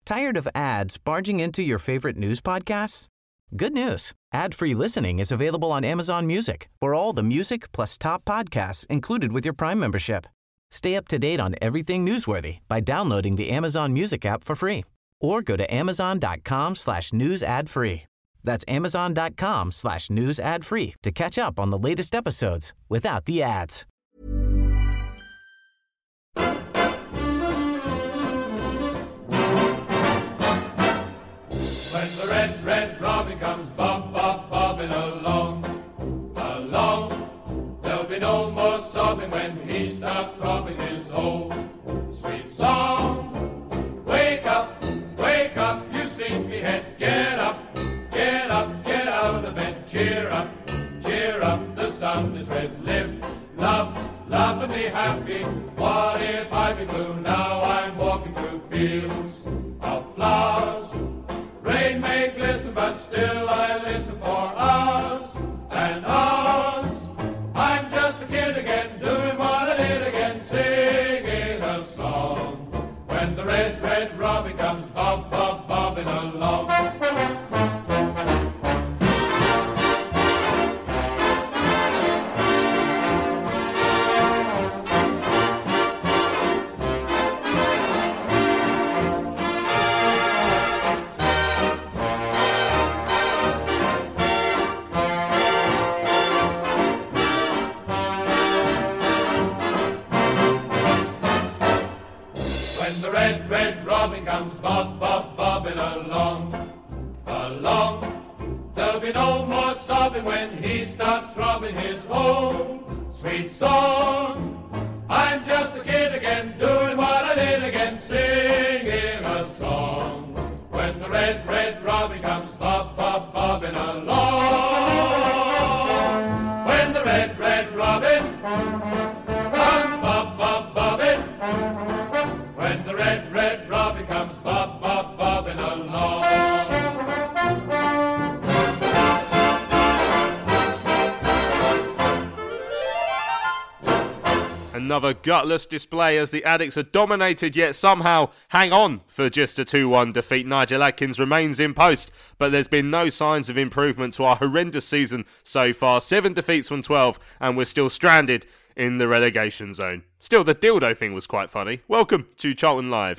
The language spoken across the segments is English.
Tired of ads barging into your favorite news podcasts? Good news. Ad-free listening is available on Amazon Music for all the music plus top podcasts included with your Prime membership. Stay up to date on everything newsworthy by downloading the Amazon Music app for free or go to amazon.com/news ad free. That's amazon.com/news ad free to catch up on the latest episodes without the ads. When the red, red robin comes bobbing along, there'll be no more sobbing when he starts throbbing his old sweet song. Wake up, you sleepyhead, get up, get out of bed, cheer up, the sun is red, live, love, laugh and be happy. What if I be blue? Now I'm walking through fields of flowers. Rain may glisten, but still I listen for hours and hours. I'm just a kid again, doing what I did again, singing a song. When the red, red robin comes bobbing along. When the red, red robin comes bobbing along. There'll be no more sobbing when he starts throbbing his whole sweet song. I'm just a kid again, doing what I did again, singing a song. When the red, red robin comes bobbing along. When the red, red robin comes bobbing. When the red, red robin comes bobbing along. Another gutless display as the Addicts are dominated yet somehow hang on for just a 2-1 defeat. Nigel Adkins remains in post, but there's been no signs of improvement to our horrendous season so far. 7 defeats from 12 and we're still stranded in the relegation zone. Still, the dildo thing was quite funny. Welcome to Charlton Live.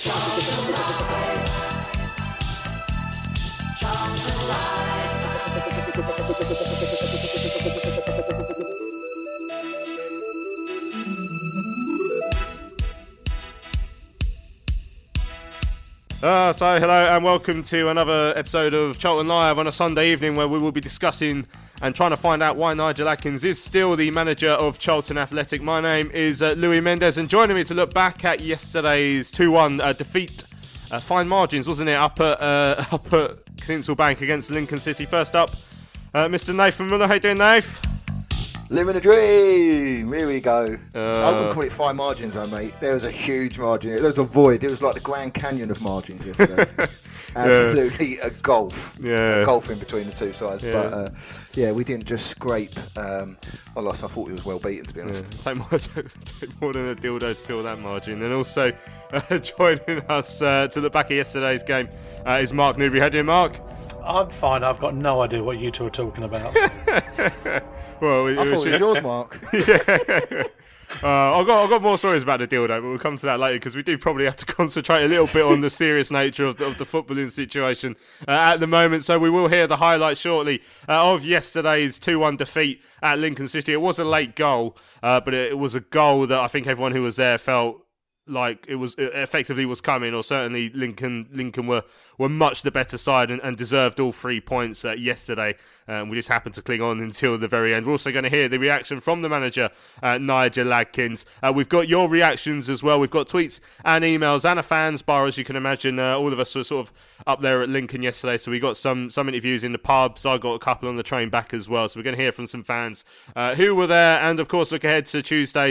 So hello and welcome to another episode of Charlton Live on a Sunday evening where we will be discussing and trying to find out why Nigel Adkins is still the manager of Charlton Athletic. My name is Louis Mendes, and joining me to look back at yesterday's 2-1 defeat, fine margins, wasn't it, up at Tinsel Bank against Lincoln City. First up, Mr. Nathan Muller. How you doing, Nath? Living a dream. Here we go. I wouldn't call it fine margins, though, mate. There was a huge margin. There was a void. It was like the Grand Canyon of margins yesterday. Absolutely a gulf. Yeah. A gulf in between the two sides. Yeah. But, we didn't just scrape a loss. I thought it was well beaten, to be honest. Take more than a dildo to fill that margin. And also joining us to look back at yesterday's game is Mark Newbury. How you doing, Mark? I'm fine. I've got no idea what you two are talking about. Well, I thought it was yours, Mark. Yeah. I've got more stories about the dildo, but we'll come to that later because we do probably have to concentrate a little bit on the serious nature of the footballing situation at the moment. So we will hear the highlights shortly of yesterday's 2-1 defeat at Lincoln City. It was a late goal, but it was a goal that I think everyone who was there felt like it effectively was coming, or certainly Lincoln were much the better side and deserved all 3 points yesterday. We just happened to cling on until the very end. We're also going to hear the reaction from the manager, Nigel Adkins. We've got your reactions as well. We've got tweets and emails and a fans bar, as you can imagine. All of us were sort of up there at Lincoln yesterday, so we got some interviews in the pubs. I got a couple on the train back as well, so we're going to hear from some fans who were there, and of course look ahead to Tuesday's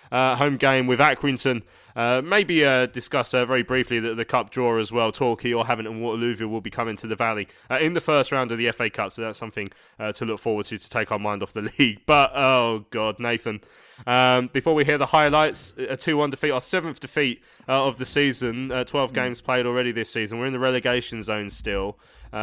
home game with Accrington. Maybe discuss very briefly the cup draw as well. Torquay or Havant Waterlooville will be coming to the Valley in the first round of the FA Cup, so that's something to look forward to take our mind off the league. But, oh God, Nathan, before we hear the highlights, a 2-1 defeat, our 7th defeat of the season, 12 games played already this season. We're in the relegation zone still.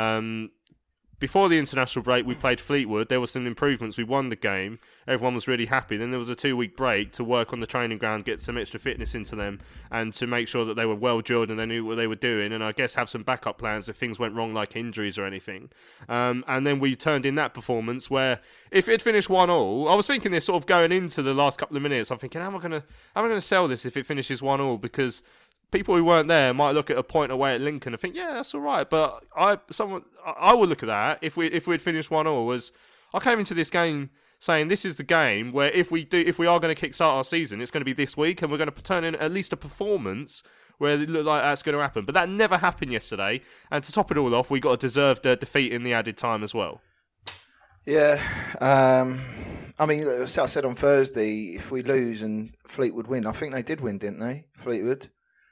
Before the international break, we played Fleetwood. There were some improvements. We won the game. Everyone was really happy. Then there was a 2-week break to work on the training ground, get some extra fitness into them, and to make sure that they were well drilled and they knew what they were doing. And I guess have some backup plans if things went wrong, like injuries or anything. And then we turned in that performance where, if it finished 1-1, I was thinking this sort of going into the last couple of minutes. I'm thinking, how am I going to sell this if it finishes 1-1? Because people who weren't there might look at a point away at Lincoln and think, yeah, that's all right. But I would look at that if we'd finished 1-1 as I came into this game saying this is the game where if we are going to kickstart our season, it's going to be this week, and we're going to turn in at least a performance where it looked like that's going to happen. But that never happened yesterday, and to top it all off, we got a deserved defeat in the added time as well. Yeah, I mean, as I said on Thursday, if we lose and Fleetwood win, I think they did win, didn't they, Fleetwood?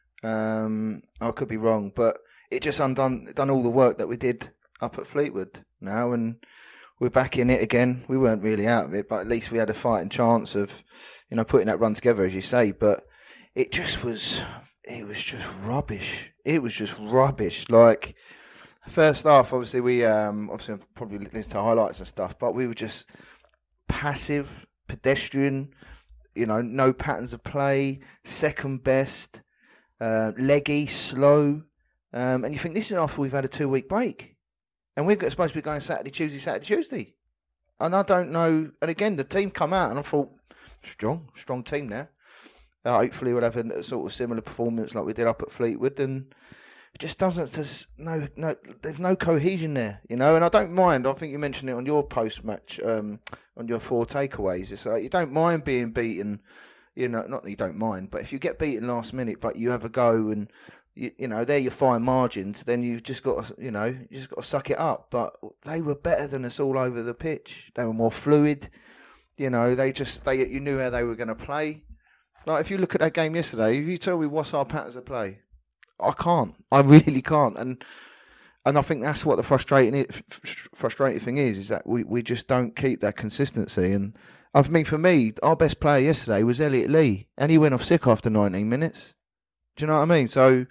I could be wrong, but it just done all the work that we did up at Fleetwood now, and we're back in it again. We weren't really out of it, but at least we had a fighting chance of, putting that run together, as you say. But it was just rubbish. It was just rubbish. Like, first half, obviously we obviously I'll probably listen to highlights and stuff, but we were just passive, pedestrian. No patterns of play, second best. Leggy, slow, and you think this is after we've had a 2-week break, and we're supposed to be going Saturday, Tuesday, and I don't know. And again, the team come out, and I thought, strong team there. Hopefully, we'll have a sort of similar performance like we did up at Fleetwood, and it just doesn't. There's no cohesion there, And I don't mind. I think you mentioned it on your post match, on your 4 takeaways. It's like you don't mind being beaten. Not that you don't mind, but if you get beaten last minute, but you have a go and they're your fine margins, then you've just got to, suck it up. But they were better than us all over the pitch. They were more fluid. You knew how they were going to play. Like if you look at that game yesterday, if you tell me what's our patterns of play, I can't. I really can't. And I think that's what the frustrating thing is that we just don't keep that consistency. And I mean, for me, our best player yesterday was Elliot Lee, and he went off sick after 19 minutes. Do you know what I mean? So,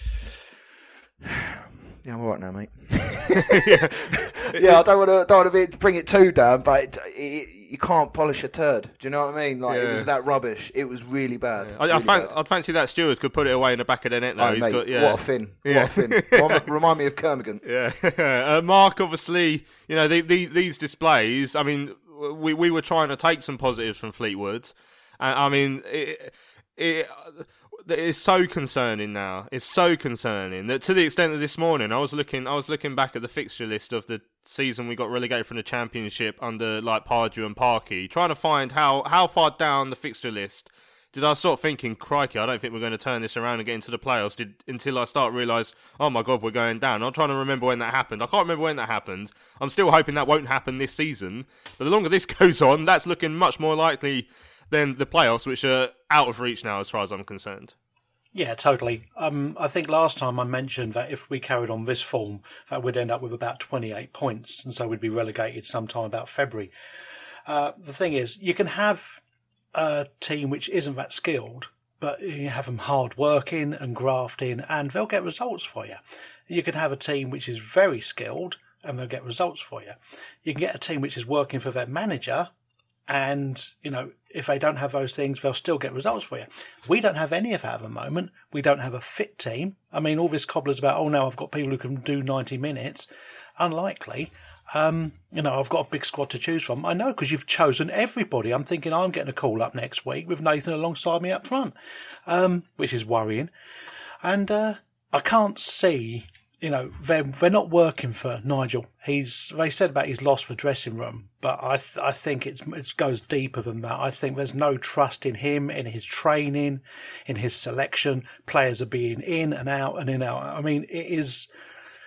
yeah, I'm all right now, mate. I don't want to bring it too down, but you can't polish a turd. Do you know what I mean? Like, It was that rubbish. It was really bad. Yeah. I'd fancy that Stewart could put it away in the back of the net, though. Oh, mate, what a fin. What a fin. Remind me of Kermigan. Yeah. Mark, obviously, these displays, I mean, we were trying to take some positives from Fleetwood. I mean, it's so concerning now. It's so concerning that to the extent that this morning I was looking back at the fixture list of the season we got relegated from the Championship under like Pardew and Parkey, trying to find how far down the fixture list did I start thinking, crikey, I don't think we're going to turn this around and get into the playoffs until I start realise, oh my God, we're going down. I'm trying to remember when that happened. I can't remember when that happened. I'm still hoping that won't happen this season. But the longer this goes on, that's looking much more likely than the playoffs, which are out of reach now as far as I'm concerned. Yeah, totally. I think last time I mentioned that if we carried on this form, that we'd end up with about 28 points, and so we'd be relegated sometime about February. The thing is, you can have a team which isn't that skilled, but you have them hard working and grafting, and they'll get results for you. You can have a team which is very skilled, and they'll get results for you. You can get a team which is working for their manager, and, if they don't have those things, they'll still get results for you. We don't have any of that at the moment. We don't have a fit team. I mean, all this cobbler's about, now I've got people who can do 90 minutes. Unlikely. I've got a big squad to choose from. I know, because you've chosen everybody. I'm thinking I'm getting a call up next week with Nathan alongside me up front, which is worrying. And I can't see, they're not working for Nigel. They said about his loss for dressing room, but I think it goes deeper than that. I think there's no trust in him, in his training, in his selection. Players are being in and out and in and out. I mean, it is.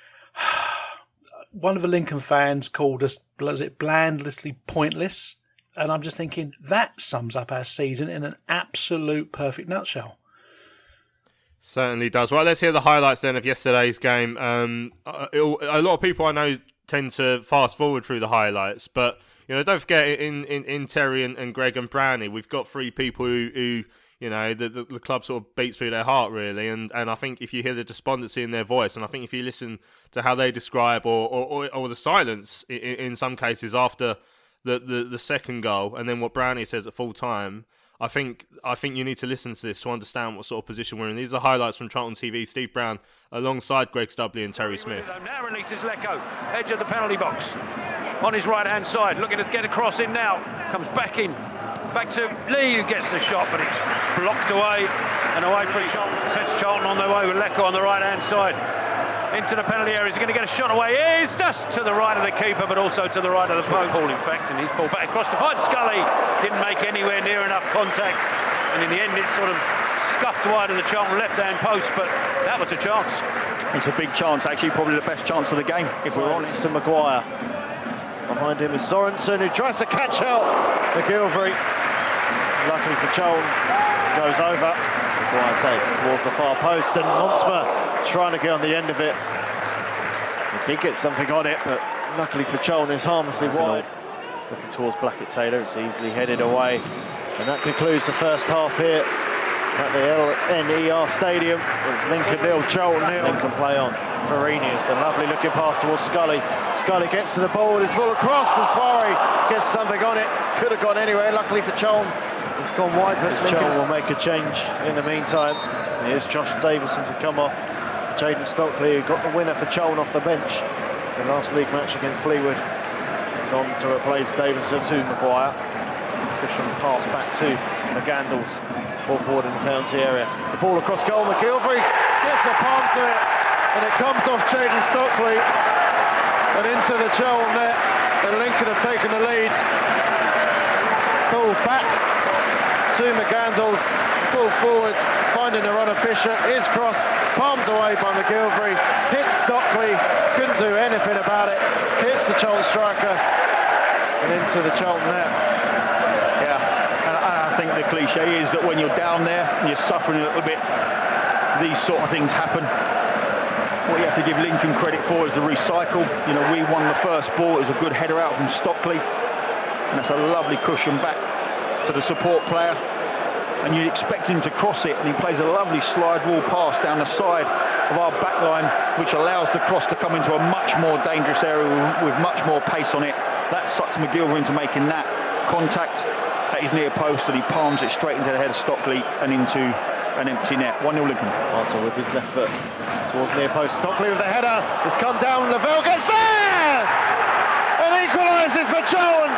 One of the Lincoln fans called us, was it blandly pointless? And I'm just thinking that sums up our season in an absolute perfect nutshell. Certainly does. Right, let's hear the highlights then of yesterday's game. A lot of people I know tend to fast forward through the highlights, but don't forget in Terry and Greg and Brownie, we've got three people who the club sort of beats through their heart, really, and I think if you hear the despondency in their voice, and I think if you listen to how they describe or the silence in some cases after the second goal, and then what Brownie says at full time, I think you need to listen to this to understand what sort of position we're in. These are highlights from Charlton TV. Steve Brown alongside Greg Stubley and Terry Smith. Now releases Lecco, edge of the penalty box, on his right-hand side, looking to get across in now. Comes back in, back to Lee, who gets the shot, but it's blocked away and away from Charlton. Sets Charlton on their way with Lecco on the right-hand side. Into the penalty area, is he going to get a shot away? He is, just to the right of the keeper, but also to the right of the post. Ball, in fact, and he's pulled back across to find Scully. Didn't make anywhere near enough contact, and in the end it sort of scuffed wide of the Charlton left-hand post, but that was a chance. It's a big chance, actually, probably the best chance of the game, if we're honest. To Maguire. Behind him is Sorensen, who tries to catch out McGilvery. Luckily for Charlton, goes over. Maguire takes towards the far post, and Monsma trying to get on the end of it. He did get something on it, but luckily for Charlton, it's harmlessly wide. Looking towards Blackett-Taylor, it's easily headed away. And that concludes the first half here at the LNER Stadium. It's Lincoln 0, Charlton 0. Lincoln play on. Farinius, a lovely looking pass towards Scully. Scully gets to the ball, his ball across, and Suarez gets something on it. Could have gone anywhere, luckily for Charlton. It's gone wide, but Charlton will make a change in the meantime. Here's Josh Davison to come off. Jaden Stockley, who got the winner for Charlton off the bench. The last league match against Fleetwood. He's on to replace Davison to Maguire. Cushion pass back to McGandles. Ball forward in the penalty area. It's a ball across goal. McGilvery gets a palm to it, and it comes off Jaden Stockley and into the Charlton net. And Lincoln have taken the lead. Ball back to McGandles. Ball forward, finding the run of Fisher. Is cross, palmed away by McGilvery. Hits Stockley, couldn't do anything about it. Hits the Charlton striker and into the Charlton net. Yeah, and I think the cliche is that when you're down there and you're suffering a little bit, these sort of things happen. What you have to give Lincoln credit for is the recycle. We won the first ball. It was a good header out from Stockley, and that's a lovely cushion back to the support player. And you expect him to cross it, and he plays a lovely slide wall pass down the side of our back line, which allows the cross to come into a much more dangerous area with much more pace on it. That sucks McGilvery into making that contact at his near post, and he palms it straight into the head of Stockley and into an empty net. 1-0 Lincoln. Arthur with his left foot towards near post. Stockley with the header. It's come down. Lavelle gets there and equalises for Charlton.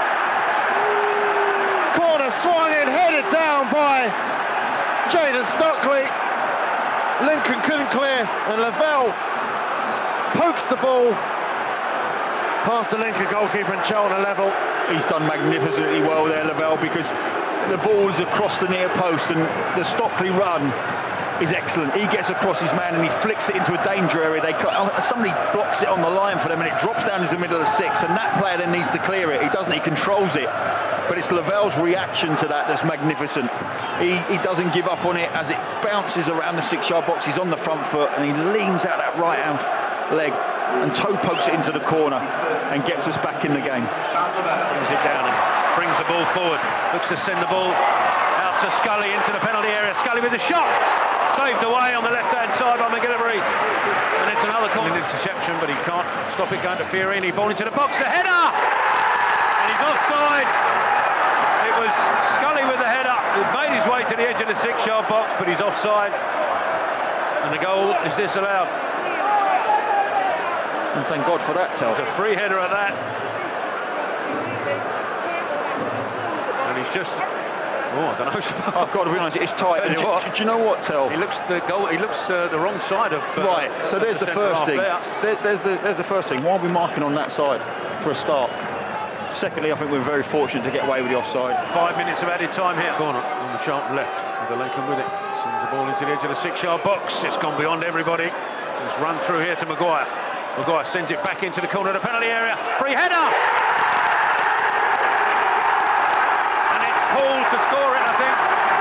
Corner swung in, headed down by Jaden Stockley. Lincoln couldn't clear, and Lavelle pokes the ball past the Lincoln goalkeeper, and Charlton level. He's done magnificently well there, Lavelle, because the ball's across the near post, and the Stockley run is excellent. He gets across his man and he flicks it into a danger area. Somebody blocks it on the line for them, and it drops down into the middle of the six, and that player then needs to clear it. He doesn't, he controls it. But it's Lavelle's reaction to that that's magnificent. He doesn't give up on it as it bounces around the 6-yard box. He's on the front foot and he leans out that right hand leg and toe pokes it into the corner and gets us back in the game. Brings it down and brings the ball forward. Looks to send the ball out to Scully into the penalty area. Scully with the shot. Saved away on the left-hand side by McGilvery. And it's another corner interception, but he can't stop it going to Fiorini. Ball into the box. A header! And he's offside. It was Scully with the header. He made his way to the edge of the 6-yard box, but he's offside. And the goal is disallowed. And thank God for that, Tel. It's a free header at that. And he's just... Oh, I don't know. I've got to be honest, it's tight. Do you know what, Tel? He looks the wrong side of... right, so there's the first thing. There's the first thing. Why are we marking on that side for a start? Secondly, I think we're very fortunate to get away with the offside. 5 minutes of added time here. Corner on the Charlton left. With the Lincoln with it. Sends the ball into the edge of the 6-yard box. It's gone beyond everybody. It's run through here to Maguire. Maguire sends it back into the corner of the penalty area. Free header! Hall to score it, I think.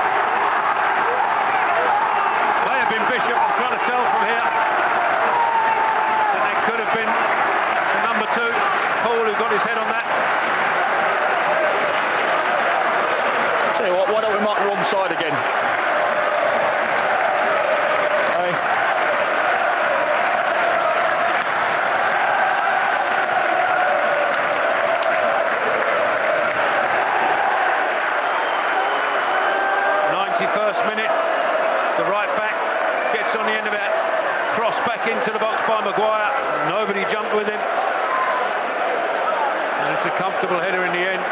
May have been Bishop, I'm trying to tell from here. And it could have been the number 2, Hall, who got his head on that. Tell you what, why don't we mark the wrong side again? Hey. First minute, the right back gets on the end of it, cross back into the box by Maguire, nobody jumped with him, and it's a comfortable header in the end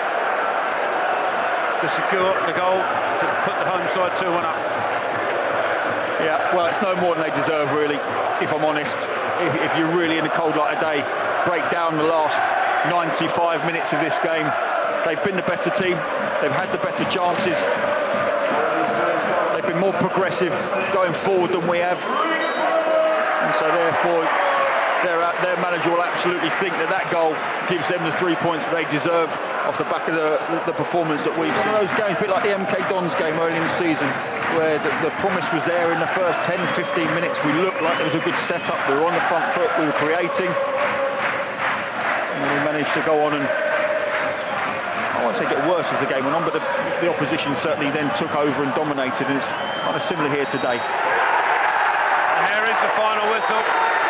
to secure the goal, to put the home side 2-1 up. Yeah, well, it's no more than they deserve, really, if I'm honest. If you're really in a cold light of day, break down the last 95 minutes of this game. They've been the better team, they've had the better chances. They've been more progressive going forward than we have, and so therefore their manager will absolutely think that goal gives them the 3 points that they deserve off the back of the performance that we've seen. Those games, a bit like the MK Dons game early in the season, where the promise was there in the first 10-15 minutes. We looked like there was a good setup, we were on the front foot, we were creating, and then we managed to go on and, I won't say get worse as the game went on, but the opposition certainly then took over and dominated, and it's kind of similar here today. And there is the final whistle.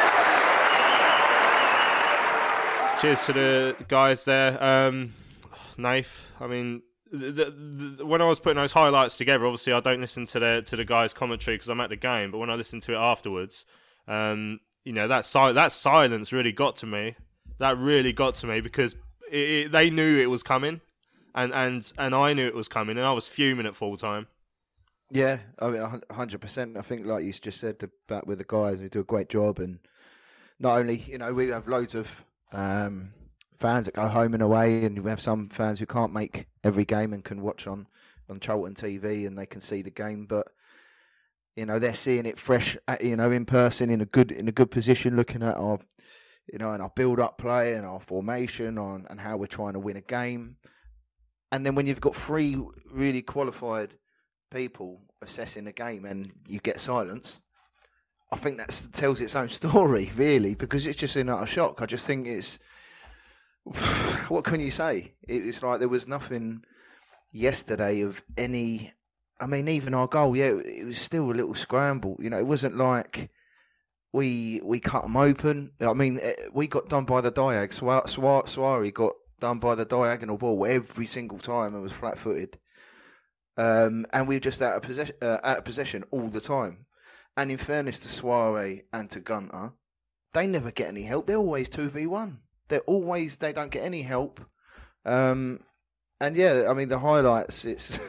Cheers to the guys there. Nath, I mean, when I was putting those highlights together, obviously I don't listen to the guys' commentary because I'm at the game, but when I listen to it afterwards, you know, that silence really got to me. That really got to me because they knew it was coming. And I knew it was coming, and I was fuming at full time. Yeah, I mean, 100%. I think, like you just said, about with the guys, they do a great job. And not only, you know, we have loads of fans that go home and away, and we have some fans who can't make every game and can watch on Charlton TV and they can see the game. But you know, they're seeing it fresh, you know, in person, in a good position, looking at our, you know, and our build-up play and our formation and how we're trying to win a game. And then when you've got 3 really qualified people assessing the game and you get silence, I think that tells its own story, really, because it's just in utter shock. I just think it's... What can you say? It's like there was nothing yesterday of any... I mean, even our goal, yeah, it was still a little scramble. You know, it wasn't like we cut them open. I mean, we got done by the diag. Suari got done by the diagonal ball every single time and was flat-footed. And we were just out of possession all the time. And in fairness to Suarez and to Gunter, they never get any help. They're always 2v1. They don't get any help. And yeah, I mean, the highlights, it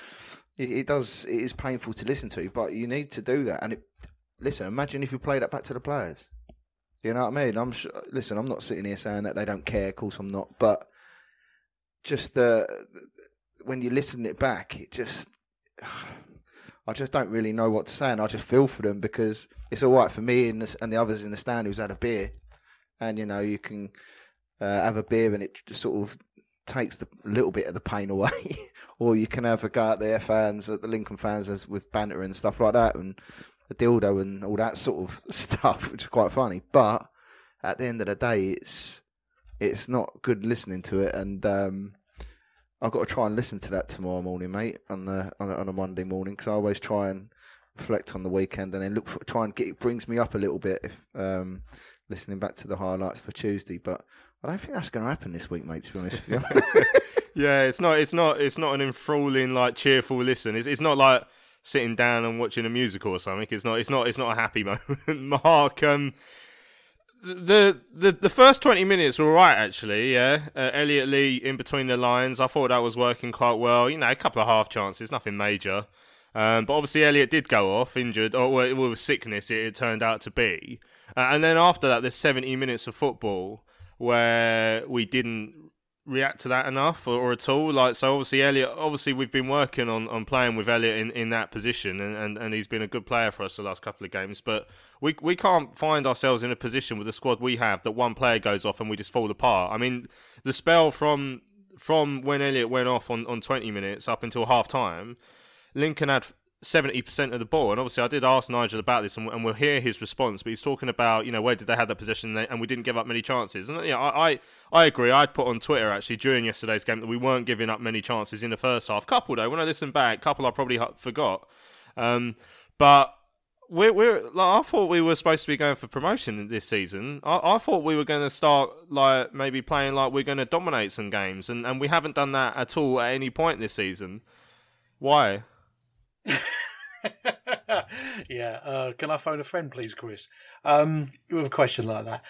is painful to listen to, but you need to do that. And listen, imagine if you play that back to the players. You know what I mean? I'm not sitting here saying that they don't care. Of course I'm not. But just when you listen it back, I just don't really know what to say, and I just feel for them because it's all right for me and the others in the stand who's had a beer, and you know you can have a beer and it just sort of takes a little bit of the pain away, or you can have a go at their fans, at the Lincoln fans, as with banter and stuff like that, and the dildo and all that sort of stuff, which is quite funny. But at the end of the day, it's not good listening to it, and I've got to try and listen to that tomorrow morning, mate, on a Monday morning, because I always try and reflect on the weekend and then try and get it brings me up a little bit if listening back to the highlights for Tuesday. But I don't think that's going to happen this week, mate, to be honest with you. Yeah, it's not an enthralling, like, cheerful listen. It's not like sitting down and watching a musical or something. It's not a happy moment. Mark, the first 20 minutes were all right, actually, yeah. Elliot Lee in between the lines, I thought that was working quite well. You know, a couple of half chances, nothing major. But obviously Elliot did go off, injured, or with sickness it turned out to be. And then after that, there's 70 minutes of football where we didn't react to that enough or at all. Like, so obviously we've been working on playing with Elliot in that position, and he's been a good player for us the last couple of games, but we can't find ourselves in a position with the squad we have that one player goes off and we just fall apart. I mean, the spell from from when Elliott went off on 20 minutes up until half-time, Lincoln had 70% of the ball. And obviously I did ask Nigel about this, and we'll hear his response, but he's talking about, where did they have that possession, and we didn't give up many chances. And I agree. I put on Twitter, actually, during yesterday's game that we weren't giving up many chances in the first half. Couple, though, when I listen back, couple I probably forgot. But I thought we were supposed to be going for promotion this season. I thought we were going to start maybe playing like we're going to dominate some games, and we haven't done that at all at any point this season. Why? Yeah. Can I phone a friend, please, Chris? With a question like that,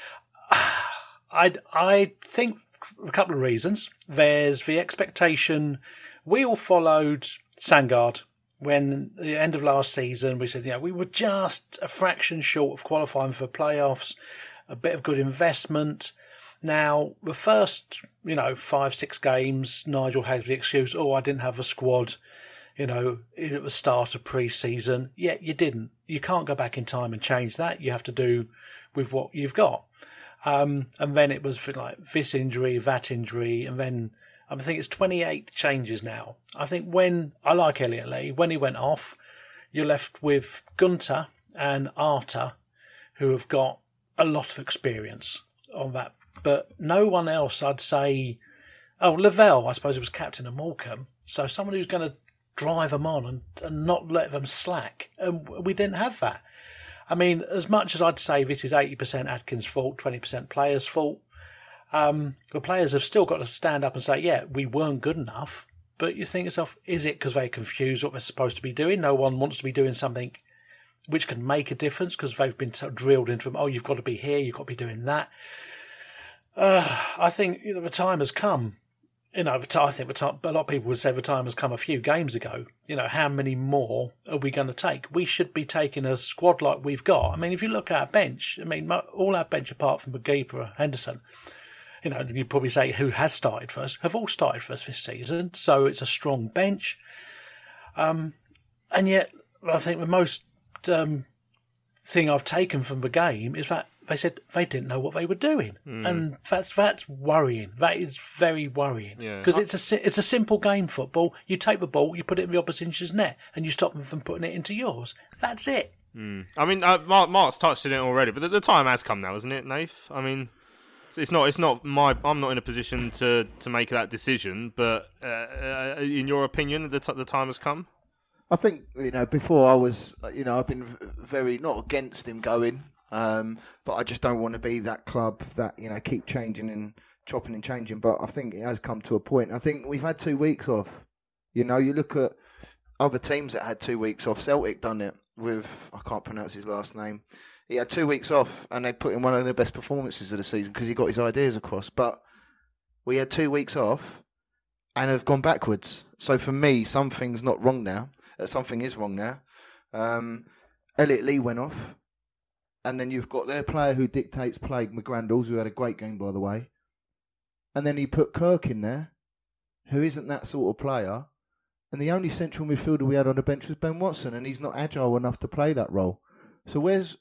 I think a couple of reasons. There's the expectation. We all followed Sandgard. When at the end of last season, we said, we were just a fraction short of qualifying for playoffs, a bit of good investment. Now, the first, 5-6 games, Nigel had the excuse, I didn't have a squad, at the start of pre-season. Yeah, you didn't. You can't go back in time and change that. You have to do with what you've got. And then it was for this injury, that injury, and then I think it's 28 changes now. I think I like Elliot Lee, when he went off, you're left with Gunter and Arter, who have got a lot of experience on that. But no one else, I'd say. Lavelle, I suppose, was captain of Morecambe. So someone who's going to drive them on and not let them slack. And we didn't have that. I mean, as much as I'd say this is 80% Atkins' fault, 20% players' fault, the players have still got to stand up and say, we weren't good enough. But you think to yourself, is it because they're confused what they're supposed to be doing? No one wants to be doing something which can make a difference because they've been drilled into them, you've got to be here, you've got to be doing that. I think the time has come. I think a lot of people would say the time has come a few games ago. How many more are we going to take? We should be taking a squad like we've got. I mean, if you look at our bench, all our bench apart from McGeeper, Henderson, you'd probably say who has started first, have all started first this season. So it's a strong bench. And yet, I think the most thing I've taken from the game is that they said they didn't know what they were doing. And that's worrying. That is very worrying. Because it's a simple game, football. You take the ball, you put it in the opposition's net, and you stop them from putting it into yours. That's it. I mean, Mark's touched on it already, but the time has come now, isn't it, Nath? I mean, I'm not in a position to make that decision, but in your opinion, the time has come? I think, before I was, I've been very not against him going, but I just don't want to be that club that, keep changing and chopping and changing. But I think it has come to a point. I think we've had 2 weeks off. You look at other teams that had 2 weeks off. Celtic done it with, I can't pronounce his last name. He had 2 weeks off and they put in one of the best performances of the season because he got his ideas across. But we had 2 weeks off and have gone backwards. So for me, something's not wrong now. Something is wrong now. Elliot Lee went off. And then you've got their player who dictates play, McGrandles, who had a great game, by the way. And then he put Kirk in there, who isn't that sort of player. And the only central midfielder we had on the bench was Ben Watson, and he's not agile enough to play that role. So where's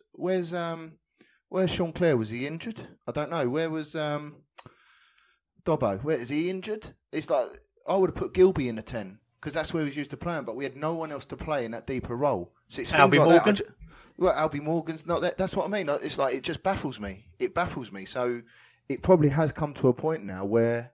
Sean Clare? Was he injured? I don't know. Where was Dobbo? Where is he injured? It's like I would have put Gilby in the 10 because that's where he was used to playing, but we had no one else to play in that deeper role. So it's Albie Morgan. Albie Morgan's not that. That's what I mean. It's like it just baffles me. It baffles me. So it probably has come to a point now where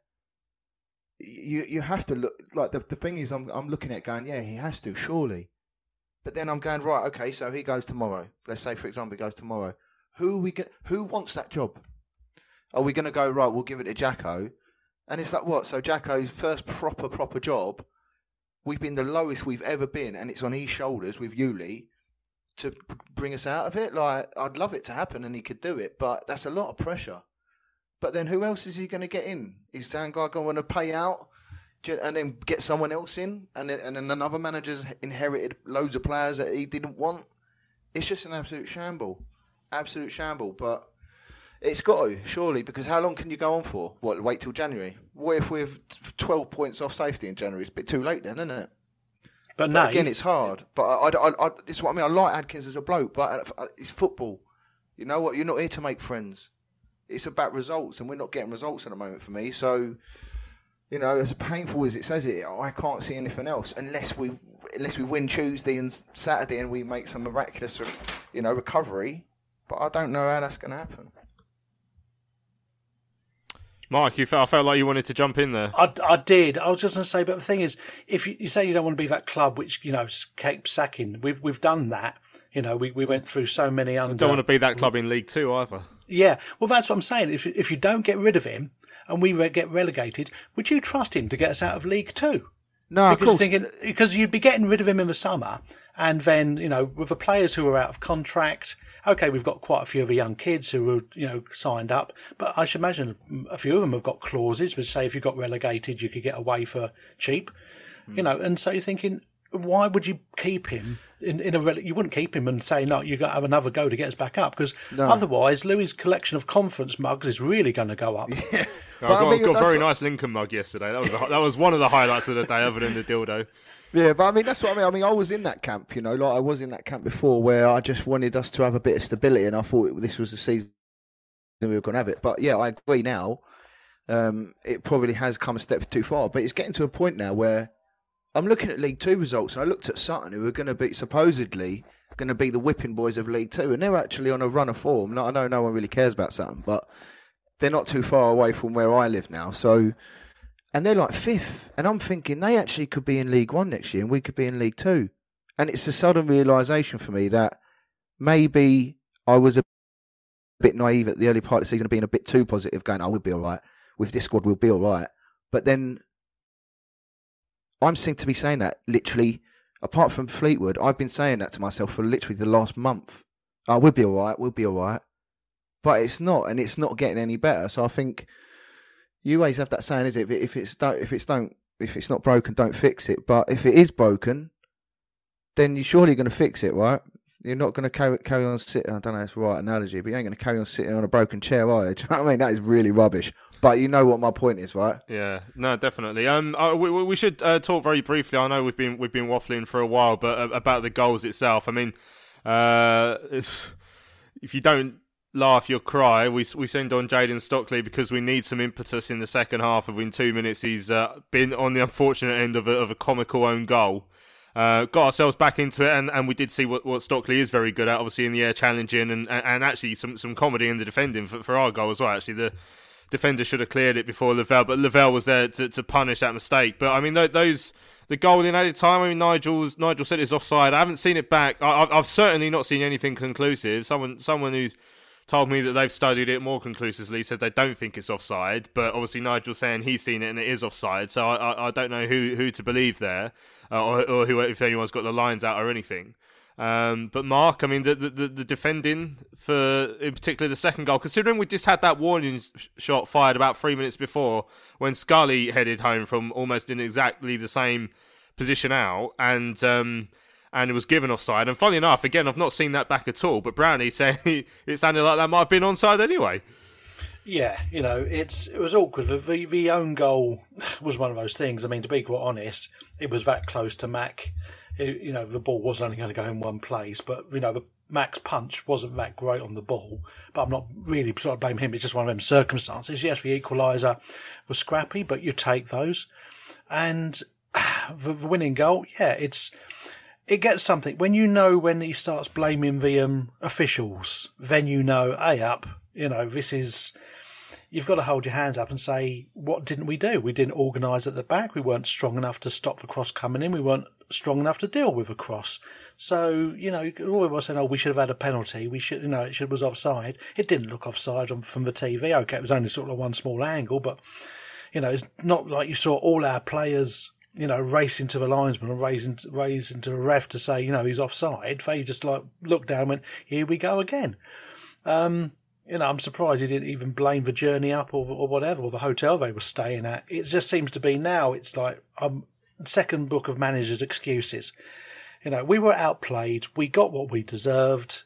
you have to look. Like the thing is, I'm looking at going, he has to surely. But then I'm going, right, okay, so he goes tomorrow. Let's say, for example, he goes tomorrow. Who wants that job? Are we going to go, right, we'll give it to Jacko? And it's like, what? So Jacko's first proper job, we've been the lowest we've ever been, and it's on his shoulders with Yuli to bring us out of it. Like, I'd love it to happen and he could do it, but that's a lot of pressure. But then who else is he going to get in? Is Sandgard going to pay out and then get someone else in? And then another manager's inherited loads of players that he didn't want? It's just an absolute shamble. Absolute shamble. But it's got to, surely, because how long can you go on for? What, wait till January? What if we're 12 points off safety in January? It's a bit too late then, isn't it? But no, again, it's hard. But I it's what I mean. I like Adkins as a bloke, but it's football. You know what? You're not here to make friends. It's about results, and we're not getting results at the moment for me. So You know, as painful as it says it, I can't see anything else unless we win Tuesday and Saturday and we make some miraculous, recovery. But I don't know how that's going to happen. Mark, I felt like you wanted to jump in there. I did. I was just going to say, but the thing is, if you say you don't want to be that club which keeps sacking, we've done that. We went through so many under. Don't want to be that club in League Two either. Yeah, well, that's what I'm saying. If you don't get rid of him and we get relegated, would you trust him to get us out of League Two? No, of course. Because you'd be getting rid of him in the summer, and then with the players who are out of contract. Okay, we've got quite a few of the young kids who are, signed up, but I should imagine a few of them have got clauses which say if you got relegated, you could get away for cheap, and so you're thinking, why would you keep him you wouldn't keep him and say, no, you got to have another go to get us back up, because otherwise Louis' collection of conference mugs is really going to go up. Yeah. I got a very nice Lincoln mug yesterday. That was one of the highlights of the day, other than the dildo. Yeah, but that's what I mean. I was in that camp, like I was in that camp before, where I just wanted us to have a bit of stability, and I thought this was the season we were going to have it. But yeah, I agree now. It probably has come a step too far, but it's getting to a point now where I'm looking at League Two results, and I looked at Sutton, who are going to be supposedly going to be the whipping boys of League Two, and they're actually on a run of form. I know no one really cares about Sutton, but they're not too far away from where I live now, so. And they're like 5th. And I'm thinking they actually could be in League One next year and we could be in League Two. And it's a sudden realisation for me that maybe I was a bit naive at the early part of the season, being a bit too positive, going, we'll be all right. With this squad, we'll be all right. But then I'm seem to be saying that literally, apart from Fleetwood, I've been saying that to myself for literally the last month. We'll be all right. But it's not, and it's not getting any better. So I think... You always have that saying, is it? If it's not broken, don't fix it. But if it is broken, then you're surely going to fix it, right? You're not going to carry on sitting. I don't know if it's the right analogy, but you ain't going to carry on sitting on a broken chair, are you? Do you know what I mean? That is really rubbish. But you know what my point is, right? Yeah, no, definitely. We should talk very briefly. I know we've been waffling for a while, but about the goals itself. I mean, if you don't laugh, you'll cry. We send on Jayden Stockley because we need some impetus in the second half. Within 2 minutes, he's been on the unfortunate end of a comical own goal. Got ourselves back into it, and we did see what Stockley is very good at, obviously in the air challenging and actually some comedy in the defending for our goal as well. Actually, the defender should have cleared it before Lavelle, but Lavelle was there to punish that mistake. But I mean, the goal in added time. I mean, Nigel said it's offside. I haven't seen it back. I've certainly not seen anything conclusive. Someone who's told me that they've studied it more conclusively said they don't think it's offside, but obviously Nigel's saying he's seen it and it is offside, so I don't know who to believe there, or who, if anyone's got the lines out or anything. But Mark, I mean, the defending for, in particular, the second goal, considering we just had that warning shot fired about 3 minutes before when Scully headed home from almost in exactly the same position out, and it was given offside. And funny enough, again, I've not seen that back at all, but Brownie saying it sounded like that might have been onside anyway. Yeah, it was awkward. The own goal was one of those things. I mean, to be quite honest, it was that close to Mac. The ball was only going to go in one place, but, Mac's punch wasn't that great on the ball. But I'm not really trying to blame him. It's just one of them circumstances. Yes, the equaliser was scrappy, but you take those. And the winning goal, yeah, it gets something. When he starts blaming the officials, then this is... You've got to hold your hands up and say, what didn't we do? We didn't organise at the back. We weren't strong enough to stop the cross coming in. We weren't strong enough to deal with a cross. So, all was saying, we should have had a penalty. We should, it was offside. It didn't look offside from the TV. Okay, it was only sort of one small angle, but, it's not like you saw all our players, racing to the linesman and racing to the ref to say, he's offside. They just looked down and went, here we go again. I'm surprised he didn't even blame the journey up or whatever, or the hotel they were staying at. It just seems to be now, it's like second book of managers' excuses. We were outplayed. We got what we deserved.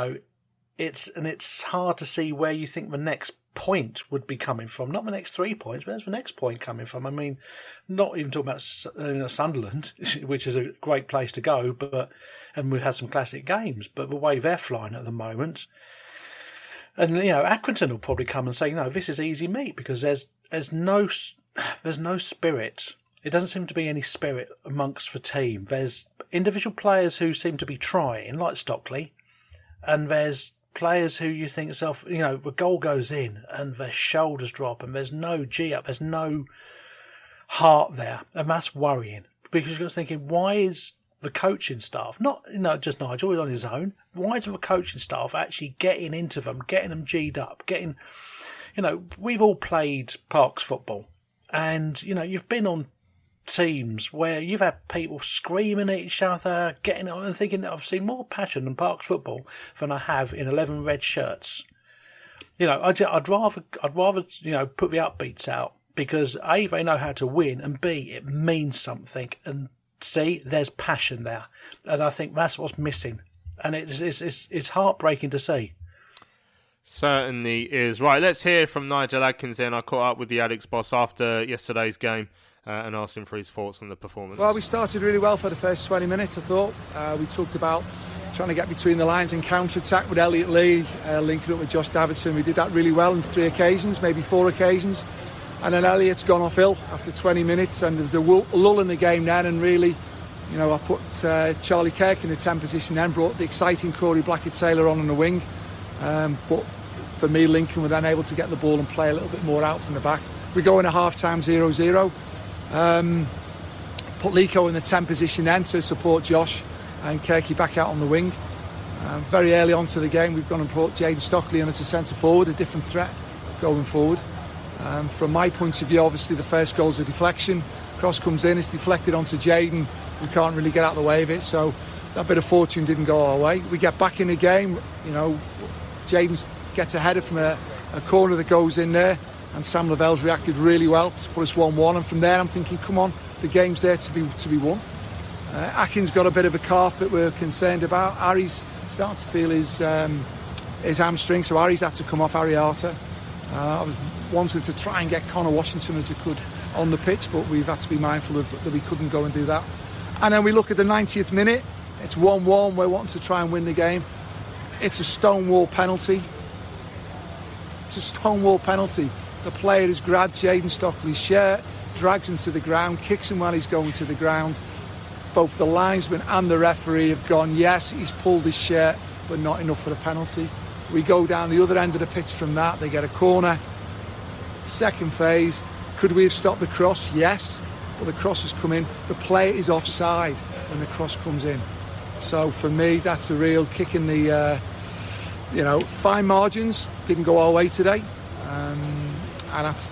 It's hard to see where you think the next point would be coming from. Not the next 3 points, but where's the next point coming from? I mean, not even talking about Sunderland, which is a great place to go, and we've had some classic games, but the way they're flying at the moment... And, Accrington will probably come and say, this is easy meat, because there's no there's no spirit. It doesn't seem to be any spirit amongst the team. There's individual players who seem to be trying, like Stockley, and there's players who you think yourself, the goal goes in and their shoulders drop and there's no G up, there's no heart there, and that's worrying, because you're just thinking, why is the coaching staff, not just Nigel on his own, why isn't the coaching staff actually getting into them, getting them G'd up, getting, we've all played Parks football, and you've been on teams where you've had people screaming at each other, getting on and thinking that I've seen more passion in Parks football than I have in 11 red shirts. I'd rather put the upbeats out, because A, they know how to win, and B, it means something, and C, there's passion there, and I think that's what's missing, and it's heartbreaking to see. Certainly is. Right, let's hear from Nigel Adkins then. I caught up with the Addicks boss after yesterday's game and asked him for his thoughts on the performance. Well, we started really well for the first 20 minutes, I thought. We talked about trying to get between the lines and counter-attack with Elliot Lee, linking up with Josh Davidson. We did that really well on 3 occasions, maybe 4 occasions. And then Elliot's gone off ill after 20 minutes, and there was a lull in the game then, and really, I put Charlie Kirk in the 10 position then, brought the exciting Corey Blackett-Taylor on the wing. But for me, Lincoln were then able to get the ball and play a little bit more out from the back. We go in a half-time 0-0. Put Lico in the 10 position then to support Josh, and Kirky back out on the wing. Very early on to the game, we've gone and brought Jaden Stockley in as a centre forward, a different threat going forward. From my point of view, obviously the first goal's a deflection. Cross comes in, it's deflected onto Jaden. We can't really get out of the way of it, so that bit of fortune didn't go our way. We get back in the game, Jaden gets a header from a corner that goes in there, and Sam Lavell's reacted really well to put us 1-1, and from there I'm thinking, come on, the game's there to be won. Atkins got a bit of a calf that we're concerned about. Harry's starting to feel his hamstring, so Harry's had to come off, Harry Arter. I was wanting to try and get Connor Washington as I could on the pitch, but we've had to be mindful of that we couldn't go and do that. And then we look at the 90th minute, it's 1-1, we're wanting to try and win the game. It's a stonewall penalty. The player has grabbed Jaden Stockley's shirt, drags him to the ground, kicks him while he's going to the ground. Both the linesman and the referee have gone, yes, he's pulled his shirt, but not enough for the penalty. We go down the other end of the pitch from that, they get a corner. Second phase, could we have stopped the cross? Yes, but the cross has come in. The player is offside when the cross comes in. So for me, that's a real kick in the, fine margins, didn't go our way today. And that's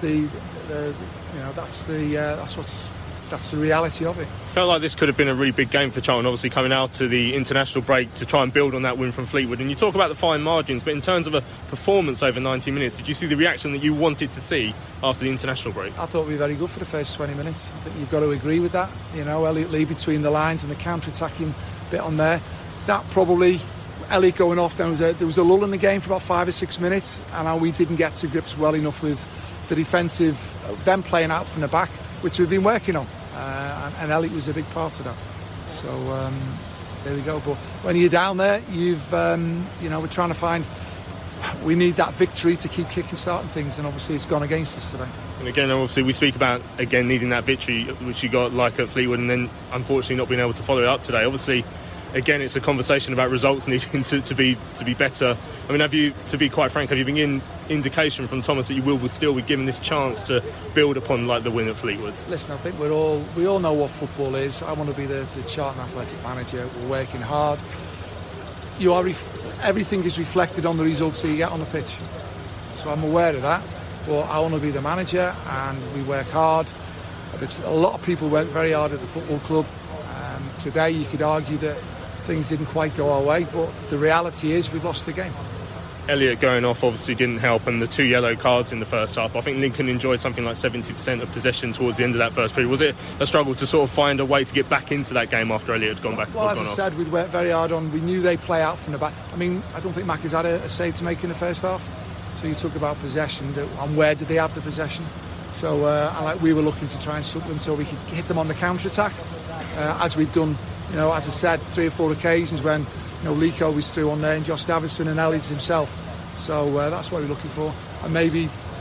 that's the reality of it. Felt like this could have been a really big game for Charlton, obviously coming out to the international break to try and build on that win from Fleetwood. And you talk about the fine margins, but in terms of a performance over 90 minutes, did you see the reaction that you wanted to see after the international break? I thought we were very good for the first 20 minutes. I think you've got to agree with that. Elliot Lee between the lines and the counter-attacking bit on there. That probably, Elliot going off, there was a lull in the game for about 5 or 6 minutes, and we didn't get to grips well enough with the defensive, them playing out from the back, which we've been working on. And Elliot was a big part of that. So there we go. But when you're down there, we're trying to find. We need that victory to keep kick-starting things, and obviously it's gone against us today. And again, obviously we speak about needing that victory, which you got like at Fleetwood, and then unfortunately not being able to follow it up today. Obviously, again, it's a conversation about results needing to be better. I mean, to be quite frank, have you been getting indication from Thomas that you will still be given this chance to build upon like the win at Fleetwood? Listen, I think we all know what football is. I want to be the Charlton Athletic manager. We're working hard. Everything is reflected on the results that you get on the pitch. So I'm aware of that. But I want to be the manager, and we work hard. A lot of people work very hard at the football club. Today you could argue that things didn't quite go our way, but the reality is we've lost the game. Elliot going off obviously didn't help, and the 2 yellow cards in the first half. I think Lincoln enjoyed something like 70% of possession towards the end of that first period. Was it a struggle to sort of find a way to get back into that game after Elliot had gone back? Well, as I said, we'd worked very hard on. We knew they'd play out from the back. I mean, I don't think Mac has had a save to make in the first half. So you talk about possession, and where did they have the possession? So we were looking to try and suck them so we could hit them on the counter-attack, as we'd done. As I said, 3 or 4 occasions when Lico was through on there, and Josh Davidson and Elliot himself. So that's what we're looking for. And maybe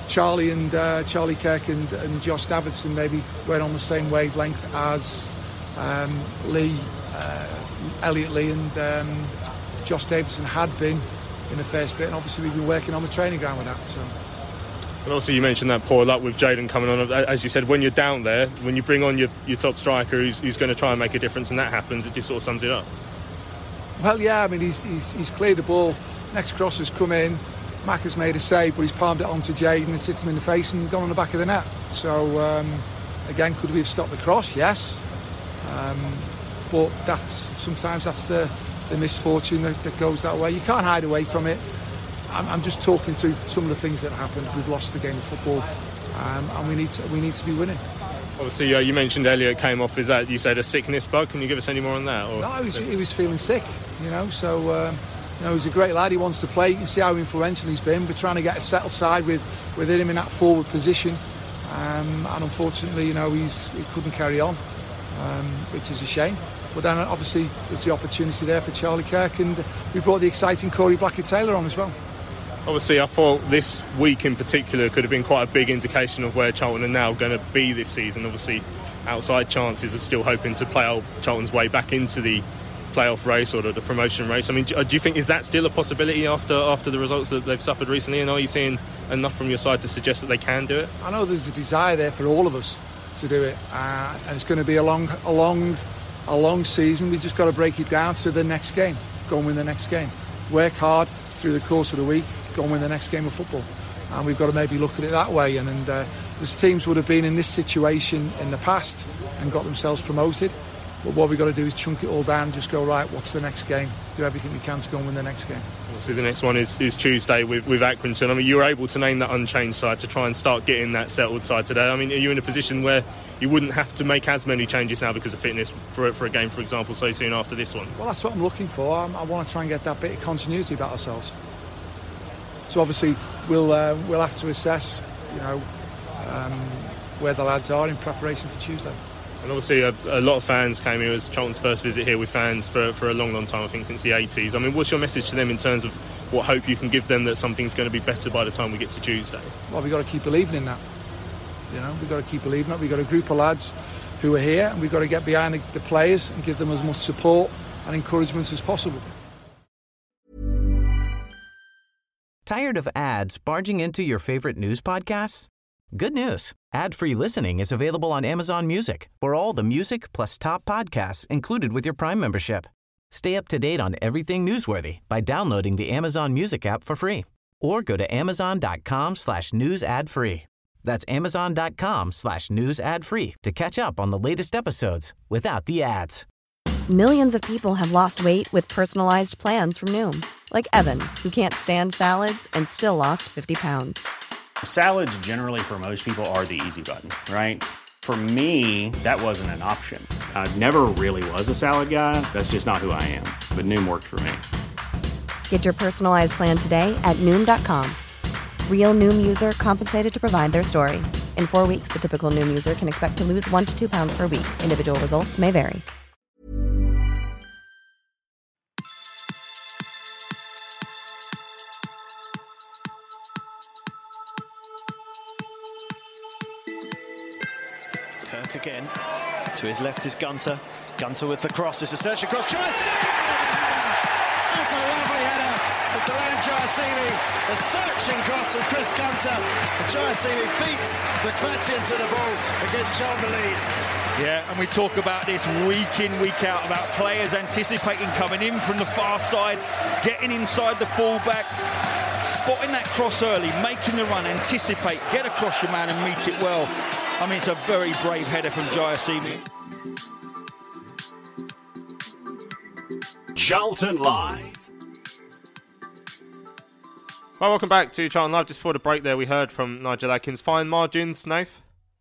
Charlie Kirk and Josh Davidson maybe weren't on the same wavelength as Elliot Lee and Josh Davidson had been in the first bit, and obviously we've been working on the training ground with that. So. And also you mentioned that poor luck with Jayden coming on. As you said, when you're down there, when you bring on your top striker who's going to try and make a difference and that happens, it just sort of sums it up. Well, yeah, I mean, he's cleared the ball. Next cross has come in. Mac has made a save, but he's palmed it onto Jayden and hits him in the face and gone on the back of the net. So, again, could we have stopped the cross? Yes. But sometimes that's the misfortune that goes that way. You can't hide away from it. I'm just talking through some of the things that happened. We've lost the game of football, and we need to be winning. Obviously, you mentioned Elliot came off. Is that, you said, a sickness bug? Can you give us any more on that? Or? No, he was feeling sick, so he's a great lad. He wants to play. You can see how influential he's been. We're trying to get a settled side within him in that forward position, and unfortunately, he couldn't carry on, which is a shame. But then obviously there's the opportunity there for Charlie Kirk, and we brought the exciting Corey Blackett-Taylor on as well. Obviously, I thought this week in particular could have been quite a big indication of where Charlton are now going to be this season. Obviously, outside chances of still hoping to play Charlton's way back into the playoff race or the promotion race. I mean, do you think, is that still a possibility after the results that they've suffered recently? And are you seeing enough from your side to suggest that they can do it? I know there's a desire there for all of us to do it, and it's going to be a long season. We've just got to break it down to the next game. Go and win the next game. Work hard through the course of the week. Go and win the next game of football. And we've got to maybe look at it that way. And there's teams would have been in this situation in the past and got themselves promoted. But what we've got to do is chunk it all down and just go, right, what's the next game? Do everything we can to go and win the next game. Obviously, the next one is Tuesday with Accrington. I mean, you were able to name that unchanged side to try and start getting that settled side today. I mean, are you in a position where you wouldn't have to make as many changes now because of fitness for a game, for example, so soon after this one? Well, that's what I'm looking for. I want to try and get that bit of continuity about ourselves. So obviously we'll have to assess, where the lads are in preparation for Tuesday. And obviously a lot of fans came here. It was Charlton's first visit here with fans for a long time, I think, since the 80s. I mean, what's your message to them in terms of what hope you can give them that something's going to be better by the time we get to Tuesday? Well, we've got to keep believing in that. We've got to keep believing it. We've got a group of lads who are here, and we've got to get behind the players and give them as much support and encouragement as possible. Tired of ads barging into your favorite news podcasts? Good news. Ad-free listening is available on Amazon Music for all the music plus top podcasts included with your Prime membership. Stay up to date on everything newsworthy by downloading the Amazon Music app for free or go to amazon.com/news ad free. That's amazon.com/news ad free to catch up on the latest episodes without the ads. Millions of people have lost weight with personalized plans from Noom. Like Evan, who can't stand salads and still lost 50 pounds. Salads generally for most people are the easy button, right? For me, that wasn't an option. I never really was a salad guy. That's just not who I am. But Noom worked for me. Get your personalized plan today at Noom.com. Real Noom user compensated to provide their story. In 4 weeks, the typical Noom user can expect to lose 1 to 2 pounds per week. Individual results may vary. Kirk again. To his left is Gunter. Gunter with the cross. It's a search across. That's a lovely header. It's Alain Jayasini. A searching cross from Chris Gunter. Jayasini beats McFadden to the ball against Charlton lead. Yeah, and we talk about this week in, week out, about players anticipating coming in from the far side, getting inside the fullback, spotting that cross early, making the run, anticipate, get across your man and meet it well. I mean, it's a very brave header from Jayasini. Charlton Live. Well, welcome back to Charlton Live. Just before the break there, we heard from Nigel Adkins. Fine margins, Nath?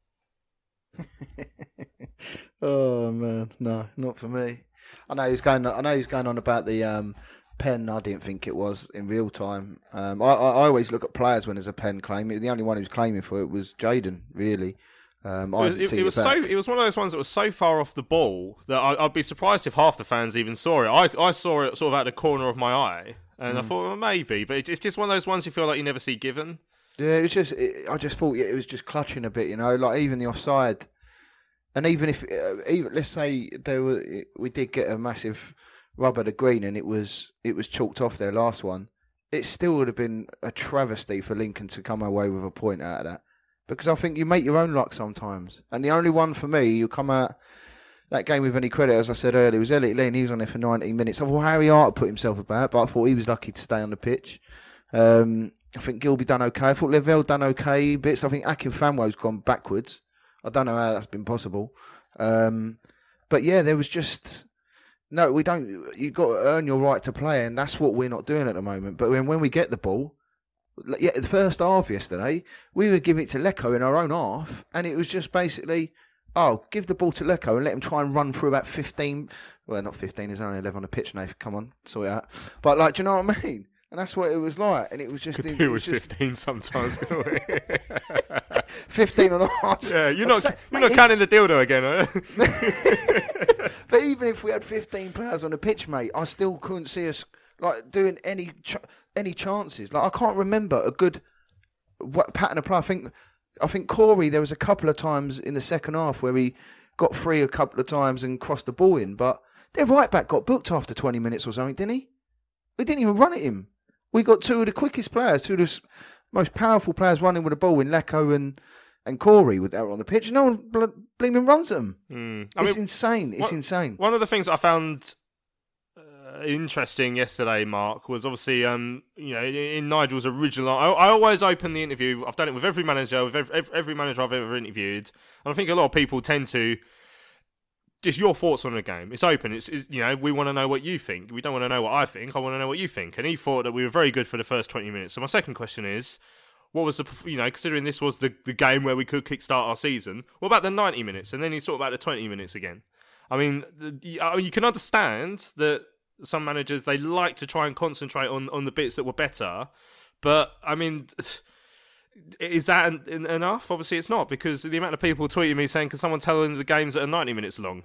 Oh man, no, not for me. I know he's going on about the pen. I didn't think it was in real time. I always look at players when there's a pen claim. The only one who was claiming for it was Jayden, really. It was one of those ones that was so far off the ball that I'd be surprised if half the fans even saw it. I saw it sort of out the corner of my eye, and I thought, well, maybe, but it's just one of those ones you feel like you never see given. Yeah, it was just. I just thought it was just clutching a bit, like even the offside, and even if let's say we did get a massive rub at the green and it was chalked off their last one, it still would have been a travesty for Lincoln to come away with a point out of that, because I think you make your own luck sometimes, and the only one for me who come out that game with any credit, as I said earlier, was Elliot Lee, and he was on there for 90 minutes. I thought Harry Hart put himself about, but I thought he was lucky to stay on the pitch. I think Gilby done okay. I thought Lavelle done okay bits. I think Akin Fanwo's gone backwards. I don't know how that's been possible. But yeah, there was just... No, we don't... You've got to earn your right to play, and that's what we're not doing at the moment. But when we get the ball... Yeah, the first half yesterday, we were giving it to Lecco in our own half, and it was just basically, give the ball to Lecco and let him try and run through about 15... Well, not 15, there's only 11 on the pitch, Nathan. Come on, sort it out. But, do you know what I mean? And that's what it was like. And it was just... It was 15 sometimes. 15 on a half. Yeah, you're not counting the dildo again, are you? But even if we had 15 players on the pitch, mate, I still couldn't see us doing any chances. I can't remember a good pattern of play. I think Corey, there was a couple of times in the second half where he got free a couple of times and crossed the ball in, but their right back got booked after 20 minutes or something, didn't he? We didn't even run at him. We got two of the quickest players, two of the most powerful players running with the ball in Lecco and Corey out on the pitch. No one blooming runs at them. It's insane. It's insane. One of the things I found interesting yesterday, Mark, was obviously in Nigel's original. I always open the interview. I've done it with every manager, with every manager I've ever interviewed, and I think a lot of people tend to. Just your thoughts on the game. It's open. It's we want to know what you think. We don't want to know what I think. I want to know what you think. And he thought that we were very good for the first 20 minutes. So my second question is, what was considering this was the game where we could kickstart our season, what about the 90 minutes? And then he's talked about the 20 minutes again. I mean, you can understand that some managers, they like to try and concentrate on the bits that were better. But, I mean... Is that enough? Obviously, it's not, because the amount of people tweeting me saying, "Can someone tell them the games that are 90 minutes long?"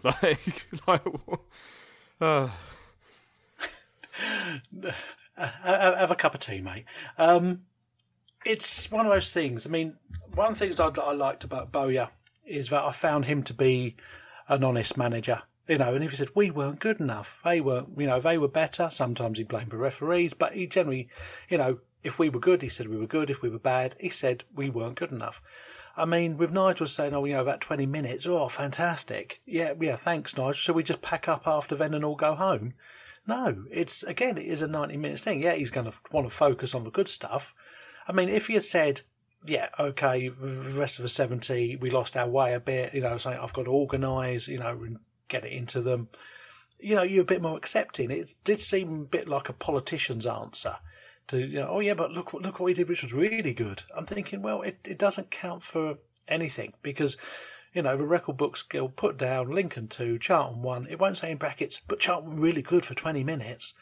Have a cup of tea, mate. It's one of those things. I mean, one of the things I liked about Bowyer is that I found him to be an honest manager. And if he said we weren't good enough, they weren't. They were better. Sometimes he blamed the referees, but he generally, if we were good, he said we were good. If we were bad, he said we weren't good enough. I mean, with Nigel saying, about 20 minutes, fantastic. Yeah, thanks, Nigel. Shall we just pack up after then and all go home? No, it is a 90-minute thing. Yeah, he's going to want to focus on the good stuff. I mean, if he had said, yeah, okay, the rest of the 70, we lost our way a bit, saying I've got to organise, and get it into them, you're a bit more accepting. It did seem a bit like a politician's answer. But look what we did, which was really good. I'm thinking, well, it doesn't count for anything, because, the record books will put down Lincoln 2, Charlton 1. It won't say in brackets, but Charlton really good for 20 minutes.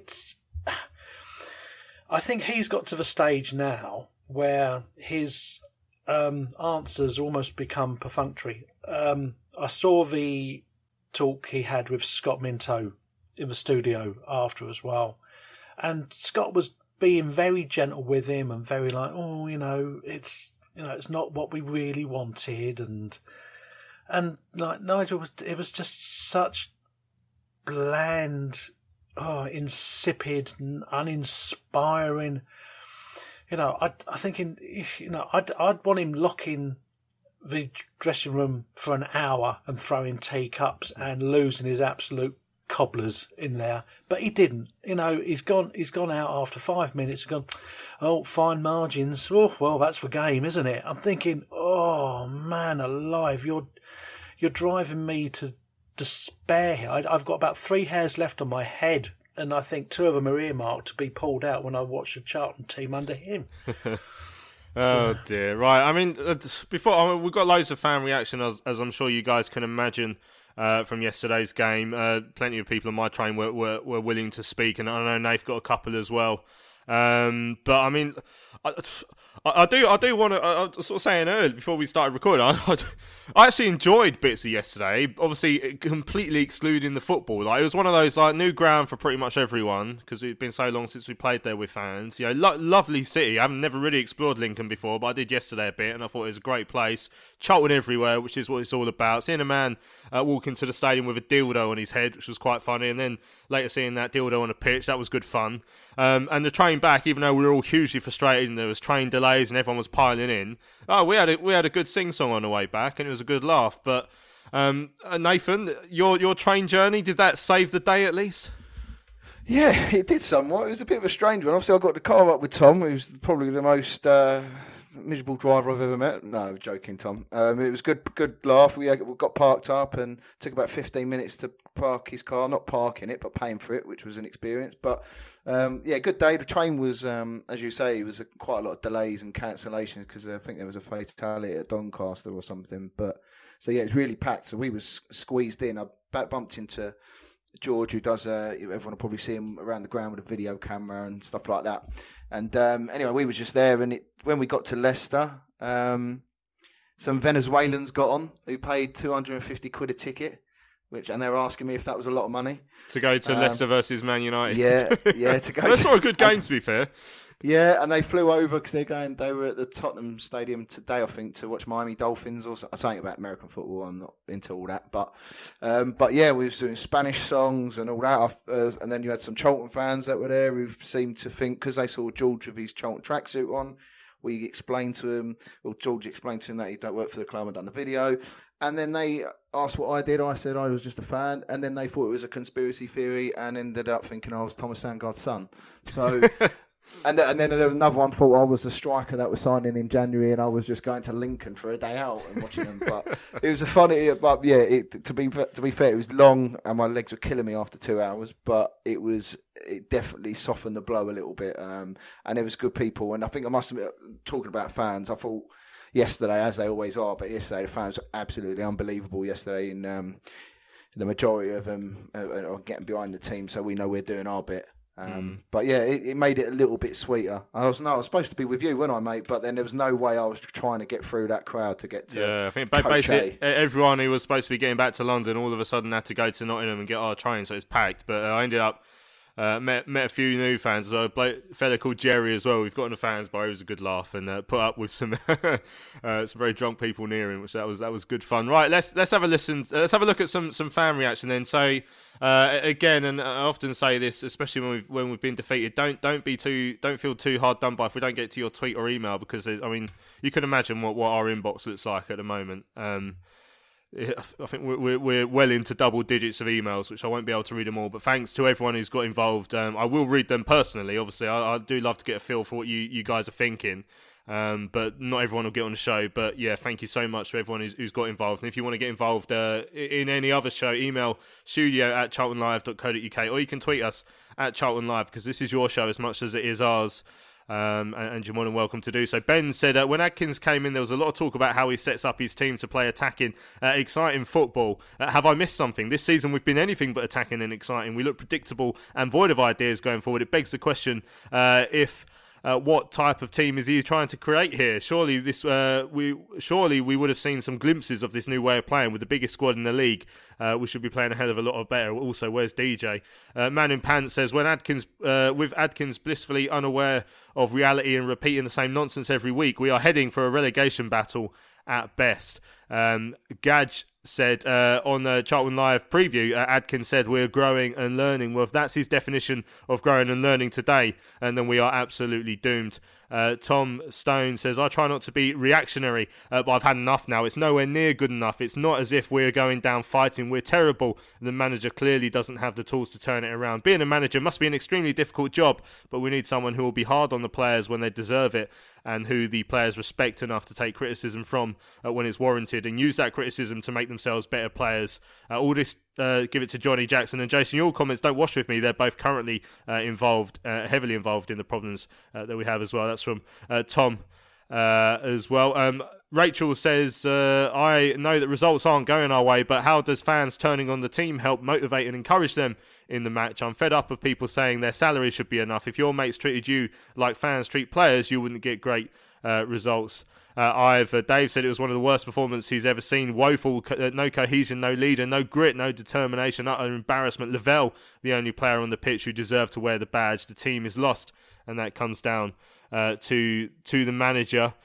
I think he's got to the stage now where his answers almost become perfunctory. I saw the talk he had with Scott Minto in the studio after as well, and Scott was being very gentle with him and very it's not what we really wanted, and like Nigel it was just such bland, insipid, uninspiring. I'd want him locking the dressing room for an hour and throwing teacups and losing his absolute cobblers in there, but he didn't. He's gone out after 5 minutes and gone, fine margins. Oh, well, that's the game, isn't it? I'm thinking, oh man alive, you're driving me to despair here. I've got about 3 hairs left on my head, and I think 2 of them are earmarked to be pulled out when I watch the Charlton team under him. Oh dear, right. I mean, we've got loads of fan reaction, as I'm sure you guys can imagine. From yesterday's game, plenty of people on my train were willing to speak, and I know Nath got a couple as well. But I mean, I do want to. I was sort of saying earlier before we started recording. I actually enjoyed Bitsy yesterday. Obviously, completely excluding the football. Like, it was one of those new ground for pretty much everyone because it's been so long since we played there with fans. Lovely city. I've never really explored Lincoln before, but I did yesterday a bit, and I thought it was a great place. Charlton everywhere, which is what it's all about. Seeing a man walk into the stadium with a dildo on his head, which was quite funny, and then later seeing that dildo on a pitch, that was good fun. And the train back, even though we were all hugely frustrated and there was train delays and everyone was piling in, we had a good sing-song on the way back, and it was a good laugh. But Nathan, your train journey, did that save the day at least? Yeah, it did somewhat. It was a bit of a strange one. Obviously, I got the car up with Tom, who's probably the most miserable driver I've ever met. No, joking, Tom. It was good laugh. We got parked up and took about 15 minutes to park his car. Not parking it, but paying for it, which was an experience. But good day. The train was, as you say, it was quite a lot of delays and cancellations because I think there was a fatality at Doncaster or something. But so yeah, it's really packed. So we was squeezed in. I bumped into George, who does, everyone will probably see him around the ground with a video camera and stuff like that. And anyway, we was just there, and when we got to Leicester, some Venezuelans got on who paid 250 quid a ticket, and they were asking me if that was a lot of money. To go to Leicester versus Man United. Yeah, to go. That's not a good game, to be fair. Yeah, and they flew over because they were at the Tottenham Stadium today, I think, to watch Miami Dolphins or something about American football. I'm not into all that, but yeah, we were doing Spanish songs and all that. And then you had some Charlton fans that were there who seemed to think, because they saw George with his Charlton tracksuit on, George explained to him that he don't work for the club and done the video. And then they asked what I did. I said I was just a fan. And then they thought it was a conspiracy theory and ended up thinking I was Thomas Sandgaard's son. So... And then another one thought I was a striker that was signing in January, and I was just going to Lincoln for a day out and watching them. But it was a funny. But yeah, to be fair, it was long, and my legs were killing me after 2 hours. But it definitely softened the blow a little bit, and there was good people. And I think I must admit, talking about fans, I thought yesterday, as they always are, but yesterday the fans were absolutely unbelievable. Yesterday, in the majority of them are getting behind the team, so we know we're doing our bit. But yeah, it made it a little bit sweeter. I was supposed to be with you, weren't I, mate? But then there was no way I was trying to get through that crowd to get to. Yeah, I think basically everyone who was supposed to be getting back to London all of a sudden had to go to Nottingham and get our train, so it's packed. But I ended up met a few new fans. A fella called Jerry as well. We've got in the fans bar. It was a good laugh, and put up with some very drunk people near him, which that was good fun. Right, let's have a listen. Let's have a look at some fan reaction then. So again, and I often say this, especially when we've been defeated, don't feel too hard done by if we don't get to your tweet or email, because you can imagine what our inbox looks like at the moment. I think we're well into double digits of emails, which I won't be able to read them all. But thanks to everyone who's got involved. I will read them personally. Obviously, I do love to get a feel for what you guys are thinking. But not everyone will get on the show. But yeah, thank you so much to everyone who's got involved. And if you want to get involved in any other show, email studio@charltonlive.co.uk, or you can tweet us at Charlton Live, because this is your show as much as it is ours. And you're more than welcome to do so. Ben said when Adkins came in, there was a lot of talk about how he sets up his team to play attacking, exciting football. Have I missed something? This season we've been anything but attacking and exciting. We look predictable and void of ideas going forward. It begs the question what type of team is he trying to create here? Surely we would have seen some glimpses of this new way of playing with the biggest squad in the league. We should be playing a hell of a lot better. Also, where's DJ? Man in Pants says with Adkins blissfully unaware of reality and repeating the same nonsense every week, we are heading for a relegation battle at best. Gadge said on the Charlton Live preview, Adkins said we're growing and learning. Well, if that's his definition of growing and learning today, and then we are absolutely doomed. Tom Stone says, I try not to be reactionary, but I've had enough now. It's nowhere near good enough. It's not as if we're going down fighting. We're terrible. The manager clearly doesn't have the tools to turn it around. Being a manager must be an extremely difficult job, but we need someone who will be hard on the players when they deserve it, and who the players respect enough to take criticism from when it's warranted, and use that criticism to make themselves better players. All this, give it to Johnny Jackson and Jason. Your comments don't wash with me. They're both currently heavily involved in the problems that we have as well. That's from Tom as well. Rachel says, I know that results aren't going our way, but how does fans turning on the team help motivate and encourage them in the match? I'm fed up of people saying their salary should be enough. If your mates treated you like fans treat players, you wouldn't get great results. Dave said it was one of the worst performances he's ever seen. Woeful, no cohesion, no leader, no grit, no determination, utter embarrassment. Lavelle, the only player on the pitch who deserved to wear the badge. The team is lost, and that comes down to the manager.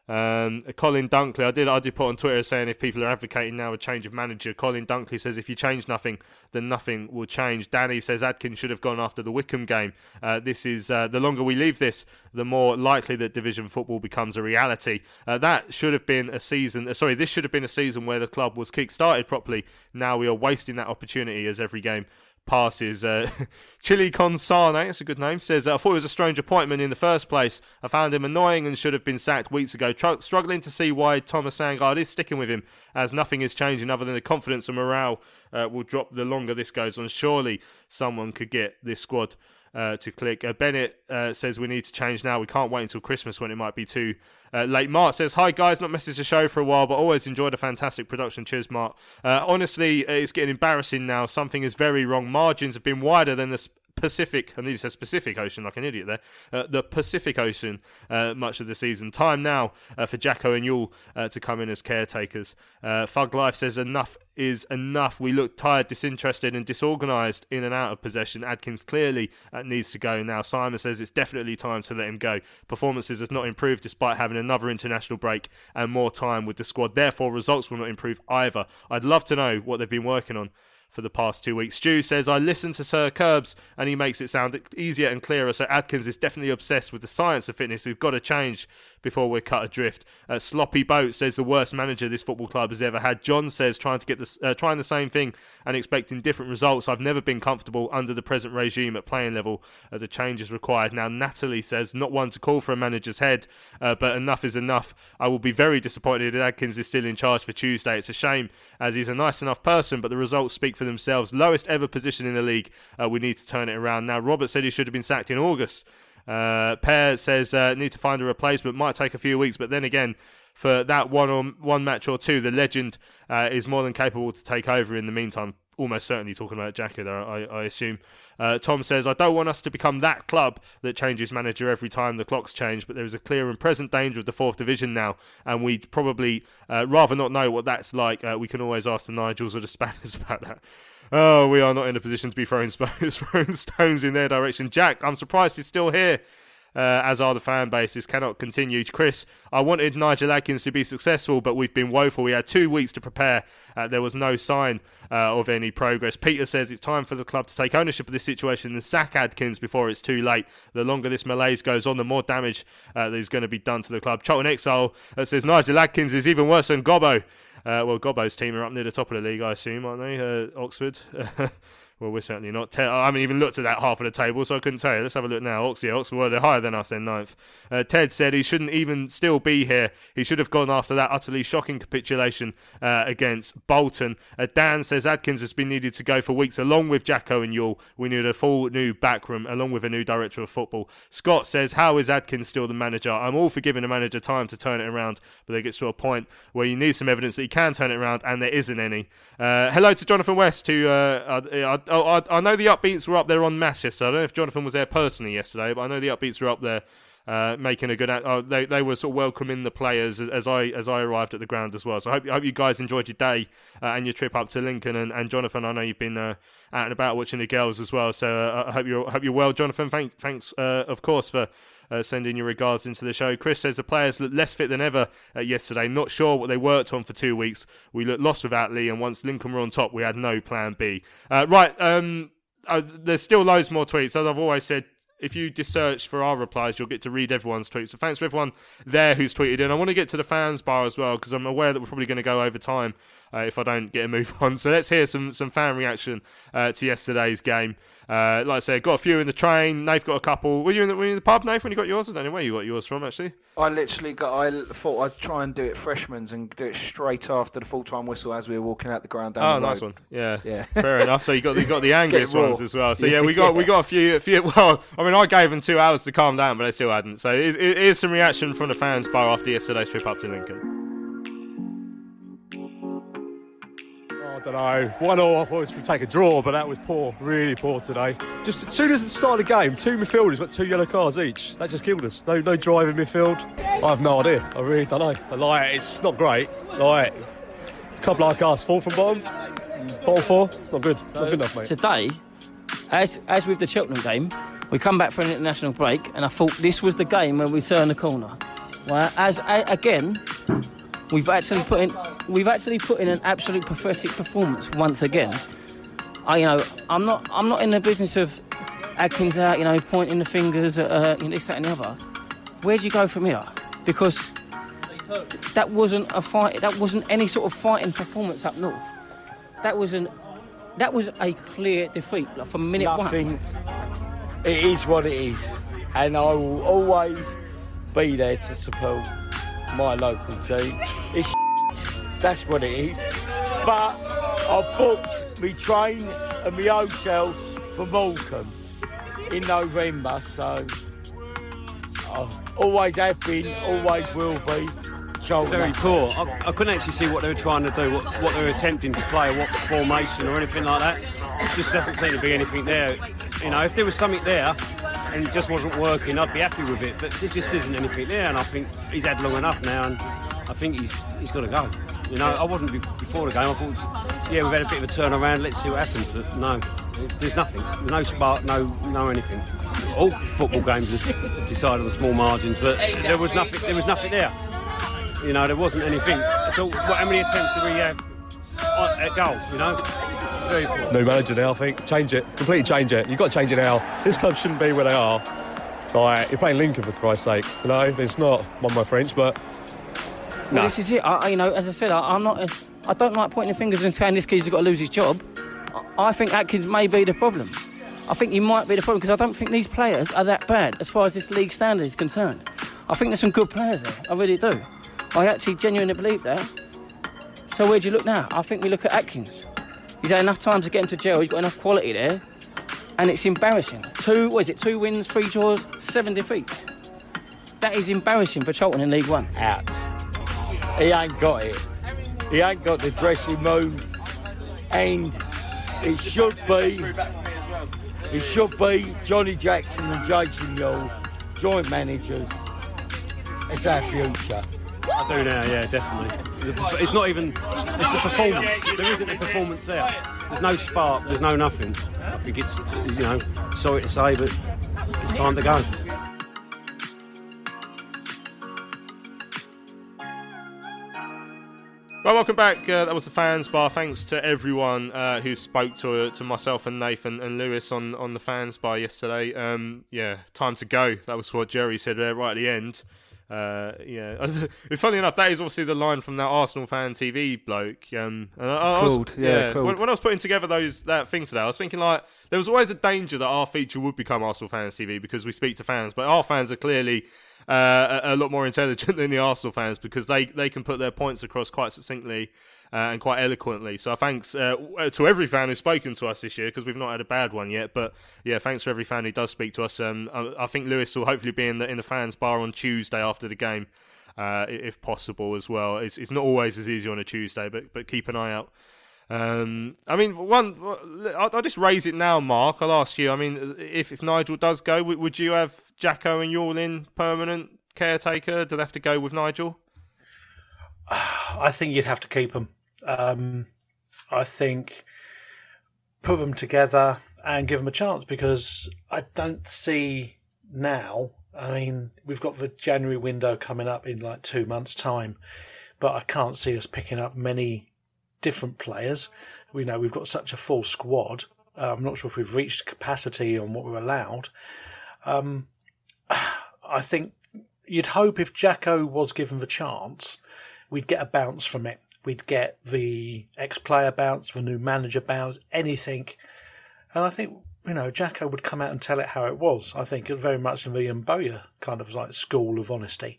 Colin Dunkley, I did put on Twitter saying if people are advocating now a change of manager. Colin Dunkley says if you change nothing, then nothing will change. Danny says Adkins should have gone after the Wycombe game. This is the longer we leave this, the more likely that division football becomes a reality. That should have been a season. This should have been a season where the club was kick-started properly. Now we are wasting that opportunity as every game passes. Chili Consane, that's a good name, says I thought it was a strange appointment in the first place. I found him annoying and should have been sacked weeks ago. Struggling to see why Thomas Sandgaard is sticking with him, as nothing is changing other than the confidence and morale will drop the longer this goes on. Surely someone could get this squad to click. Bennett says we need to change now. We can't wait until Christmas when it might be too late. Mark says, hi guys, not messaged the show for a while, but always enjoyed a fantastic production. Cheers, Mark. Honestly, it's getting embarrassing now. Something is very wrong. Margins have been wider than the Pacific, I need to say Pacific Ocean like an idiot there, the Pacific Ocean much of the season. Time now for Jacko and Yule to come in as caretakers. Fug Life says enough is enough. We look tired, disinterested and disorganised in and out of possession. Adkins clearly needs to go now. Simon says it's definitely time to let him go. Performances have not improved despite having another international break and more time with the squad. Therefore, results will not improve either. I'd love to know what they've been working on for the past 2 weeks. Stu says, I listened to Sir Curbs and he makes it sound easier and clearer. So Adkins is definitely obsessed with the science of fitness. We've got to change before we're cut adrift. Sloppy Boat says the worst manager this football club has ever had. John says trying the same thing and expecting different results. I've never been comfortable under the present regime at playing level. The change is required. Now Natalie says, not one to call for a manager's head, but enough is enough. I will be very disappointed that Adkins is still in charge for Tuesday. It's a shame as he's a nice enough person, but the results speak for themselves. Lowest ever position in the league. We need to turn it around. Now Robert said he should have been sacked in August. Per says need to find a replacement. Might take a few weeks, but then again, for that one match or two, the legend is more than capable to take over in the meantime. Almost certainly talking about Jacko there, I assume. Tom says, I don't want us to become that club that changes manager every time the clocks change, but there is a clear and present danger of the 4th division now, and we'd probably rather not know what that's like. We can always ask the Nigels or the Spanners about that. Oh, we are not in a position to be throwing stones in their direction. Jack, I'm surprised he's still here. As are the fan bases, cannot continue. Chris, I wanted Nigel Adkins to be successful, but we've been woeful. We had 2 weeks to prepare. There was no sign of any progress. Peter says it's time for the club to take ownership of this situation and sack Adkins before it's too late. The longer this malaise goes on, the more damage that is going to be done to the club. Charlton Exile says Nigel Adkins is even worse than Gobbo. Well, Gobbo's team are up near the top of the league, I assume, aren't they? Oxford. Well, we're certainly not. I haven't even looked at that half of the table, so I couldn't tell you. Let's have a look now. Oxford, well, they're higher than us, they're 9th. Ted said he shouldn't even still be here. He should have gone after that utterly shocking capitulation against Bolton. Dan says Adkins has been needed to go for weeks, along with Jacko and Yule. We need a full new backroom, along with a new director of football. Scott says, how is Adkins still the manager? I'm all for giving a manager time to turn it around, but it gets to a point where you need some evidence that he can turn it around, and there isn't any. Hello to Jonathan West, who I know the Upbeats were up there en masse yesterday. I don't know if Jonathan was there personally yesterday, but I know the Upbeats were up there making a good. They were sort of welcoming the players as I arrived at the ground as well. So I hope you guys enjoyed your day and your trip up to Lincoln. And Jonathan, I know you've been out and about watching the girls as well. So I hope you're well, Jonathan. Thanks of course for sending your regards into the show. Chris says the players looked less fit than ever yesterday. Not sure what they worked on for 2 weeks. We looked lost without Lee, and once Lincoln were on top, we had no plan B. There's still loads more tweets. As I've always said, if you just search for our replies, you'll get to read everyone's tweets. So thanks for everyone there who's tweeted in. I want to get to the fans bar as well, because I'm aware that we're probably going to go over time if I don't get a move on. So let's hear some fan reaction to yesterday's game. Like I said, got a few in the train. Nath got a couple. Were you in the pub, Nath, when you got yours? I don't know where you got yours from, actually. I thought I'd try and do it freshman's and do it straight after the full-time whistle as we were walking out the ground down the road. Nice one. Yeah. Fair enough. So you got the angriest ones as well. So yeah, we got a few. Well, I mean, I gave them 2 hours to calm down, but they still hadn't. So here's some reaction from the fans bar after yesterday's trip up to Lincoln. I don't know. 1-1, I thought we'd take a draw, but that was poor, really poor today. Just as soon as it started the game, 2 midfielders got 2 yellow cards each. That just killed us. No drive in midfield. I have no idea. I really don't know. It's not great. A couple like us, 4 from bottom 4. It's not good. It's not good enough, mate. Today, as with the Cheltenham game, we come back for an international break, and I thought this was the game where we turn the corner. Well, again, we've actually put in an absolute pathetic performance once again. I'm not in the business of Adkins out, pointing the fingers at this, that, and the other. Where do you go from here? Because that wasn't a fight. That wasn't any sort of fighting performance up north. That was a clear defeat from minute one. It is what it is, and I will always be there to support my local team. It's that's what it is. But I booked my train and my hotel for Morecambe in November, so I always have been, always will be. Very poor. I couldn't actually see what they were trying to do, what they were attempting to play, what formation or anything like that. It just doesn't seem to be anything there. If there was something there and it just wasn't working, I'd be happy with it. But there just isn't anything there, and I think he's had long enough now, and I think he's got to go. I wasn't before the game. I thought, we've had a bit of a turnaround. Let's see what happens. But no, there's nothing. No spark. No anything. All football games are decided on the small margins, but there was nothing. There was nothing there. There wasn't anything at all. How many attempts did we have at goal? Very poor. New manager now, I think. Change it. Completely change it. You've got to change it now. This club shouldn't be where they are. You're playing Lincoln, for Christ's sake. It's not one my French, but well, this is it. As I said, I don't like pointing the fingers and saying this kid's got to lose his job. I think Atkins may be the problem. I think he might be the problem because I don't think these players are that bad as far as this league standard is concerned. I think there's some good players there. I really do. I actually genuinely believe that. So where do you look now? I think we look at Atkins. He's had enough time to get him to jail. He's got enough quality there. And it's embarrassing. 2 wins, 3 draws, 7 defeats. That is embarrassing for Charlton in League One. Out. He ain't got it. He ain't got the dressing room. And it should be Johnny Jackson and Jason Yule, joint managers. It's our future. I do now, yeah, definitely. It's not even... It's the performance. There isn't a performance there. There's no spark. There's no nothing. I think it's, sorry to say, but it's time to go. Well, welcome back. That was the Fans Bar. Thanks to everyone who spoke to myself and Nathan and Lewis on the Fans Bar yesterday. Time to go. That was what Jerry said right at the end. Funny enough, that is obviously the line from that Arsenal Fan TV bloke. When I was putting together that thing today, I was thinking there was always a danger that our feature would become Arsenal Fans TV because we speak to fans, but our fans are clearly a lot more intelligent than the Arsenal fans because they can put their points across quite succinctly and quite eloquently. So thanks to every fan who's spoken to us this year because we've not had a bad one yet. But yeah, thanks for every fan who does speak to us. I think Lewis will hopefully be in the Fans Bar on Tuesday after the game, if possible as well. It's not always as easy on a Tuesday, but keep an eye out. I'll just raise it now, Mark. I'll ask you. If Nigel does go, would you have Jacko and Yule in permanent caretaker? Do they have to go with Nigel? I think you'd have to keep them. I think put them together and give them a chance because I don't see now. We've got the January window coming up in 2 months' time, but I can't see us picking up many different players. We know we've got such a full squad. I'm not sure if we've reached capacity on what we're allowed. I think you'd hope if Jacko was given the chance, we'd get a bounce from it. We'd get the ex-player bounce, the new manager bounce, anything. And I think, Jacko would come out and tell it how it was. I think very much in the Mboya kind of school of honesty.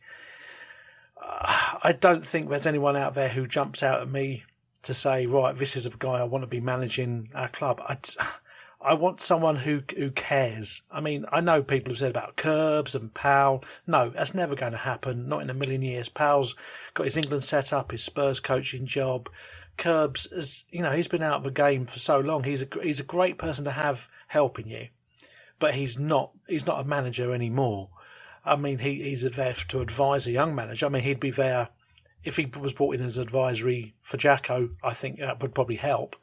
I don't think there's anyone out there who jumps out at me to say, right, this is a guy I want to be managing our club. I want someone who cares. I know people have said about Curbs and Powell. No, that's never going to happen. Not in a million years. Powell's got his England set up, his Spurs coaching job. Curbs, he's been out of the game for so long. He's a great person to have helping you, but he's not a manager anymore. I mean, he's there to advise a young manager. I mean, he'd be there if he was brought in as advisory for Jacko. I think that would probably help.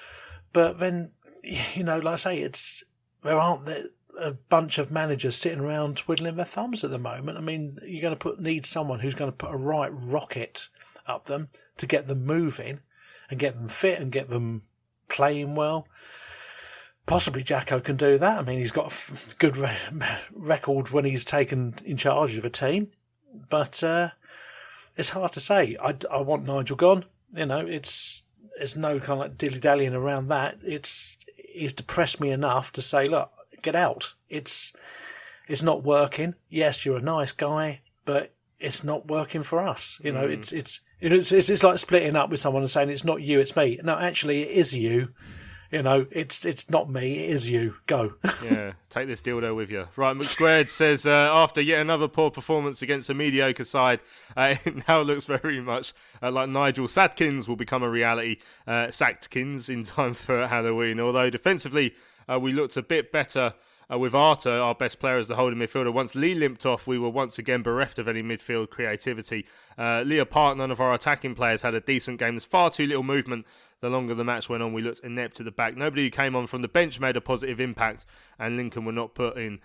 But then, like I say, there aren't a bunch of managers sitting around twiddling their thumbs at the moment. I mean, you're going to need someone who's going to put a right rocket up them to get them moving and get them fit and get them playing well. Possibly Jacko can do that. I mean, he's got a good record when he's taken in charge of a team, but it's hard to say. I want Nigel gone. There's no kind of like dilly-dallying around that. He's depressed me enough to say, look, get out. It's not working. Yes, you're a nice guy, but it's not working for us. It's like splitting up with someone and saying it's not you, it's me. No, actually, it is you. It's not me, it is you. Go. Yeah, take this dildo with you. Right, McSquared says, after yet another poor performance against a mediocre side, it now looks very much like Nigel Sadkins will become a reality. Sactkins in time for Halloween. Although defensively, we looked a bit better with Arta, our best player as the holding midfielder. Once Lee limped off, we were once again bereft of any midfield creativity. Leah Park, none of our attacking players had a decent game. There's far too little movement. The longer the match went on, we looked inept at the back. Nobody who came on from the bench made a positive impact, and Lincoln were not put in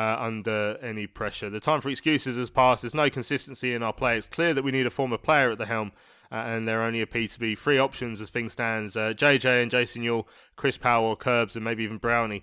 under any pressure. The time for excuses has passed. There's no consistency in our play. It's clear that we need a former player at the helm, and there only appear to be three options as things stands. JJ and Jason Yule, Chris Powell or Curbs, and maybe even Brownie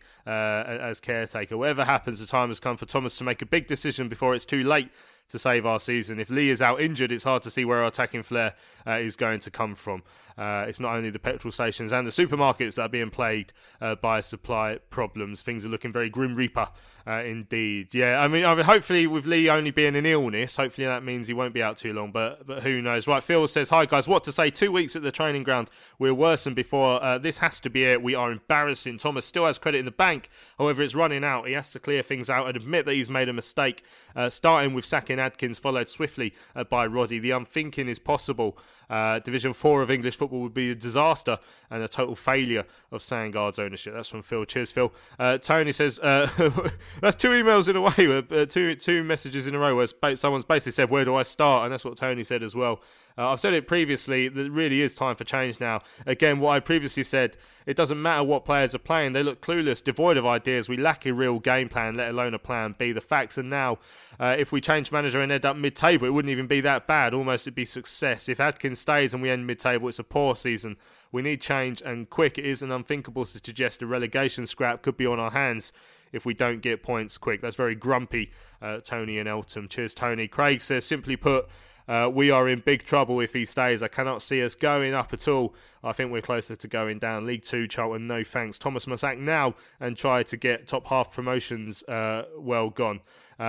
as caretaker. Whatever happens, the time has come for Thomas to make a big decision before it's too late to save our season. If Lee is out injured, it's hard to see where our attacking flair is going to come from. It's not only the petrol stations and the supermarkets that are being plagued by supply problems. Things are looking very Grim Reaper indeed. Yeah, I mean, hopefully with Lee only being an illness, hopefully that means he won't be out too long, but who knows. Right, Phil says, hi guys, what to say? 2 weeks at the training ground. We're worse than before. This has to be it. We are embarrassing. Thomas still has credit in the bank. However, it's running out. He has to clear things out and admit that he's made a mistake. Starting with sacking Adkins, followed swiftly by Roddy. The unthinking is possible. Division 4 of English football would be a disaster and a total failure of Sandgard's ownership. That's from Phil. Cheers, Phil. Tony says, that's two emails in a way, two messages in a row where someone's basically said, where do I start? And that's what Tony said as well. I've said it previously, there really is time for change now. Again, what I previously said, it doesn't matter what players are playing. They look clueless, devoid of ideas. We lack a real game plan, let alone a plan B. The facts are now, if we change manager and end up mid-table, it wouldn't even be that bad. Almost it'd be success. If Adkins stays and we end mid-table, it's a poor season. We need change and quick. It isn't unthinkable to suggest a relegation scrap could be on our hands if we don't get points quick. That's very grumpy, Tony and Eltham. Cheers, Tony. Craig says, simply put, we are in big trouble if he stays. I cannot see us going up at all. I think we're closer to going down. League 2, Charlton, no thanks. Thomas must act now and try to get top half promotions well gone.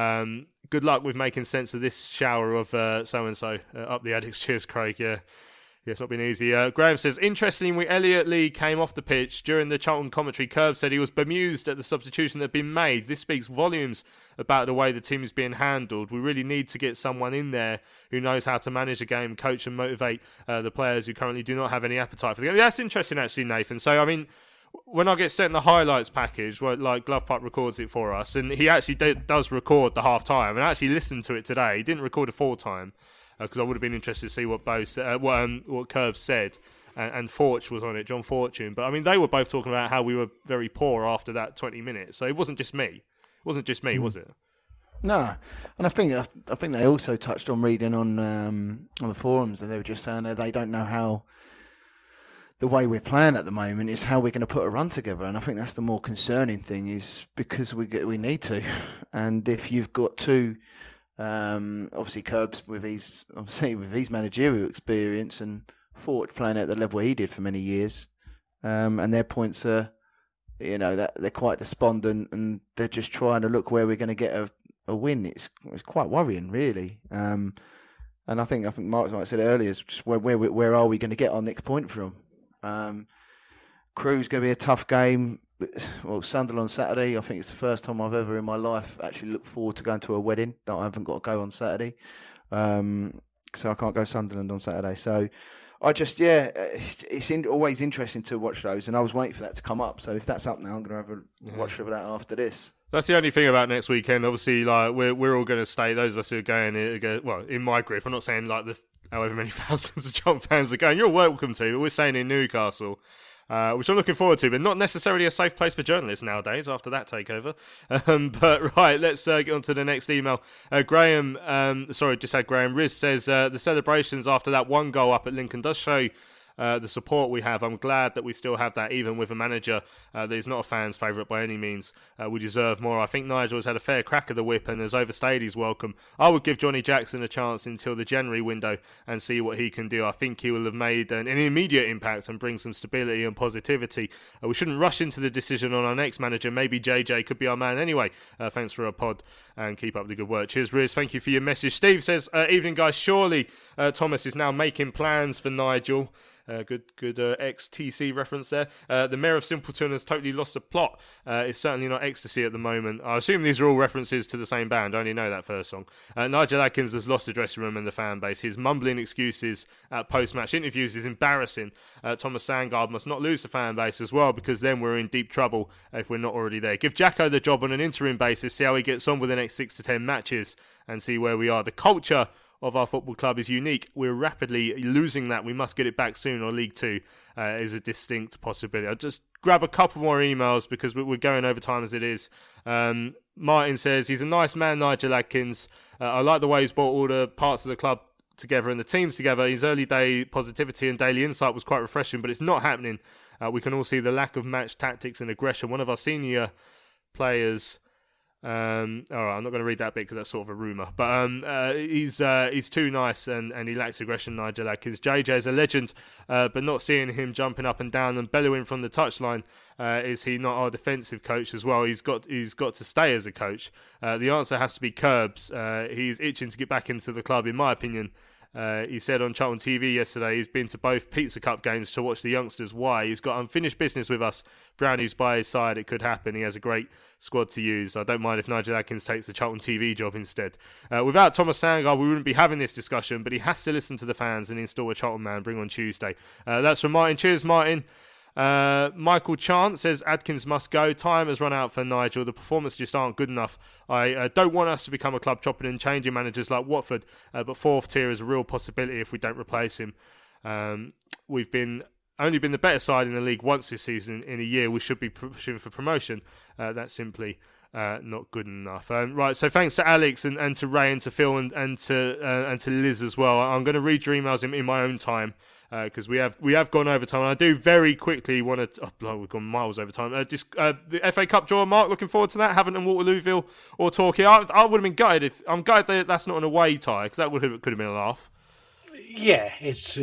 Good luck with making sense of this shower of so-and-so up the addicts. Cheers, Craig. Yeah, it's not been easy. Graham says, interestingly, when Elliot Lee came off the pitch during the Charlton commentary, Curb said he was bemused at the substitution that had been made. This speaks volumes about the way the team is being handled. We really need to get someone in there who knows how to manage a game, coach and motivate the players who currently do not have any appetite for the game. That's interesting, actually, Nathan. So, I mean, when I get sent the highlights package, where like Glove Puck records it for us, and he actually does record the half time, and I actually listened to it today. He didn't record a full time because I would have been interested to see what what Curb said, and Forge was on it, John Fortune. But I mean, they were both talking about how we were very poor after that 20 minutes. So it wasn't just me. It wasn't just me, was it? No, and I think they also touched on reading on the forums, and they were just saying that they don't know how. The way we're playing at the moment is how we're going to put a run together, and I think that's the more concerning thing, is because we need to. And if you've got two, obviously Curbs with his managerial experience, and Fort playing at the level he did for many years, and their points are, that they're quite despondent, and they're just trying to look where we're going to get a win. It's quite worrying, really. And I think Mark might have said it earlier, is just where are we going to get our next point from? Crew's going to be a tough game. Well, Sunderland on Saturday. I think it's the first time I've ever in my life actually looked forward to going to a wedding that I haven't got to go on Saturday. So I can't go Sunderland on Saturday. So it's always interesting to watch those, and I was waiting for that to come up. So if that's up now, I'm going to have a watch of that after this. That's the only thing about next weekend. Obviously, like we're all going to stay. Those of us who are going, in my group. I'm not saying like however many thousands of Charlton fans are going. You're welcome to, but we're staying in Newcastle. Which I'm looking forward to, but not necessarily a safe place for journalists nowadays after that takeover. But right, let's get on to the next email. Graham, just had Graham. Riz says, the celebrations after that one goal up at Lincoln does show the support we have. I'm glad that we still have that, even with a manager that is not a fan's favourite by any means. We deserve more. I think Nigel has had a fair crack of the whip and has overstayed his welcome. I would give Johnny Jackson a chance until the January window and see what he can do. I think he will have made an immediate impact and bring some stability and positivity. We shouldn't rush into the decision on our next manager. Maybe JJ could be our man anyway. Thanks for a pod and keep up the good work. Cheers, Riz. Thank you for your message. Steve says, evening guys, surely Thomas is now making plans for Nigel. Good ex-TC reference there. The Mayor of Simpleton has totally lost the plot. It's certainly not ecstasy at the moment. I assume these are all references to the same band. I only know that first song. Nigel Adkins has lost the dressing room and the fan base. His mumbling excuses at post-match interviews is embarrassing. Thomas Sandgaard must not lose the fan base as well, because then we're in deep trouble if we're not already there. Give Jacko the job on an interim basis, see how he gets on with the next 6 to 10 matches and see where we are. The culture of our football club is unique. We're rapidly losing that. We must get it back soon, or League 2 is a distinct possibility. I'll just grab a couple more emails because we're going over time as it is. Martin says, he's a nice man, Nigel Adkins. I like the way he's brought all the parts of the club together and the teams together. His early day positivity and daily insight was quite refreshing, but it's not happening. We can all see the lack of match tactics and aggression. One of our senior players... all right, I'm not going to read that bit because that's sort of a rumour. But he's too nice and he lacks aggression, Nigel Adkins. JJ is a legend, but not seeing him jumping up and down and bellowing from the touchline. Is he not our defensive coach as well? He's got to stay as a coach. The answer has to be curbs. He's itching to get back into the club, in my opinion. He said on Charlton TV yesterday he's been to both Pizza Cup games to watch the youngsters. Why? He's got unfinished business with us. Brownie's by his side. It could happen. He has a great squad to use. I don't mind if Nigel Adkins takes the Charlton TV job instead. Without Thomas Sandgaard, we wouldn't be having this discussion, but he has to listen to the fans and install a Charlton man. Bring on Tuesday. That's from Martin. Cheers, Martin. Michael Chant says Adkins must go. Time has run out for Nigel. The performances just aren't good enough. I don't want us to become a club chopping and changing managers like Watford, but fourth tier is a real possibility if we don't replace him. We've only been the better side in the league once this season in a year. We should be pushing for promotion. That's simply not good enough. Right, so thanks to Alex and to Ray and to Phil and to Liz as well. I'm going to read your emails in my own time because we have gone over time. And I do very quickly want to. We've gone miles over time. The FA Cup draw, Mark. Looking forward to that. Haven't Waterlooville or Torquay. I would have been gutted if I'm gutted that's not an away tie because that could have been a laugh. Yeah, it's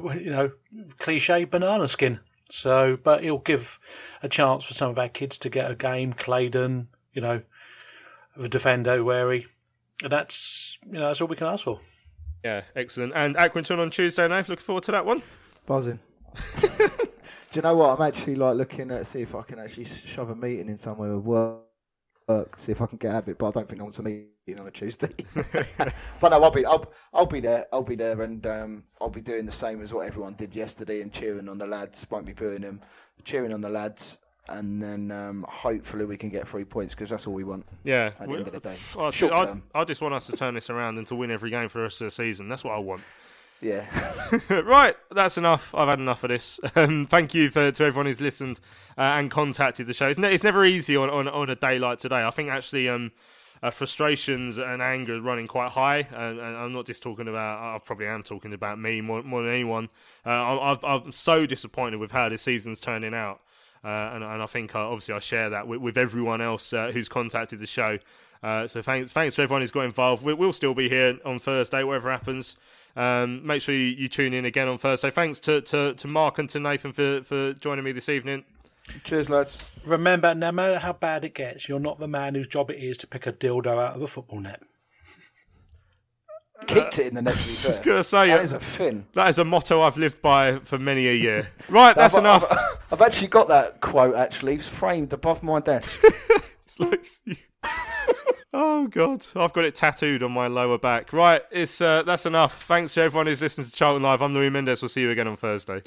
cliche banana skin. So, but it'll give a chance for some of our kids to get a game. Claydon, the defender wary. And that's all we can ask for. Yeah, excellent. And Accrington on Tuesday night. Looking forward to that one. Buzzing. Do you know what? I'm actually looking at see if I can actually shove a meeting in somewhere with work. See if I can get out of it. But I don't think I want to meet on a Tuesday. But no, I'll be there. I'll be there, and I'll be doing the same as what everyone did yesterday and cheering on the lads. Won't be booing them, cheering on the lads. And then hopefully we can get 3 points because that's all we want. Yeah. At the end of the day. Short term. I just want us to turn this around and to win every game for the rest of the season. That's what I want. Yeah. Right, that's enough. I've had enough of this. Thank you to everyone who's listened and contacted the show. It's never easy on a day like today. I think actually frustrations and anger are running quite high. And I'm not just talking about, I probably am talking about me more than anyone. I'm so disappointed with how this season's turning out. And I think obviously I share that with everyone else who's contacted the show. So thanks to everyone who's got involved. We'll still be here on Thursday, whatever happens. Make sure you tune in again on Thursday. Thanks to Mark and to Nathan for joining me this evening. Cheers, lads. Remember, no matter how bad it gets, you're not the man whose job it is to pick a dildo out of a football net. Kicked it in the net, to be fair. I was going to say, that is a fin. That is a motto I've lived by for many a year. Right, that's enough. I've actually got that quote, actually. It's framed above my desk. It's like... Oh, God. I've got it tattooed on my lower back. Right, that's enough. Thanks to everyone who's listening to Charlton Live. I'm Louis Mendes. We'll see you again on Thursday.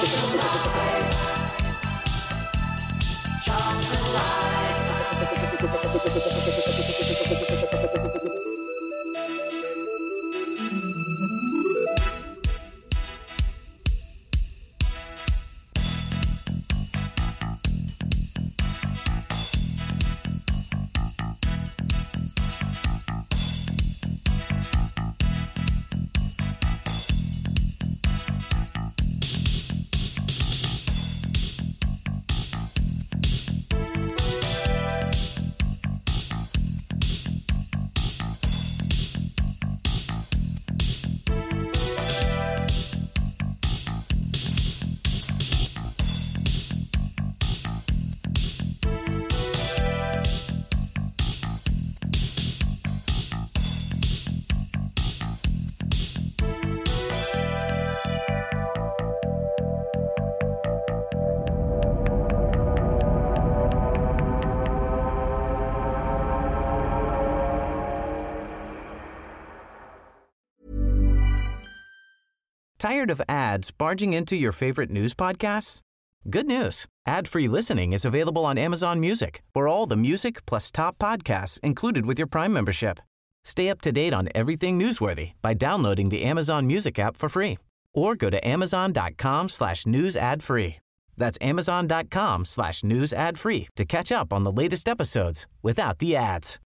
Tired of ads barging into your favorite news podcasts? Good news. Ad-free listening is available on Amazon Music for all the music plus top podcasts included with your Prime membership. Stay up to date on everything newsworthy by downloading the Amazon Music app for free or go to amazon.com/news ad free. That's amazon.com/news ad free to catch up on the latest episodes without the ads.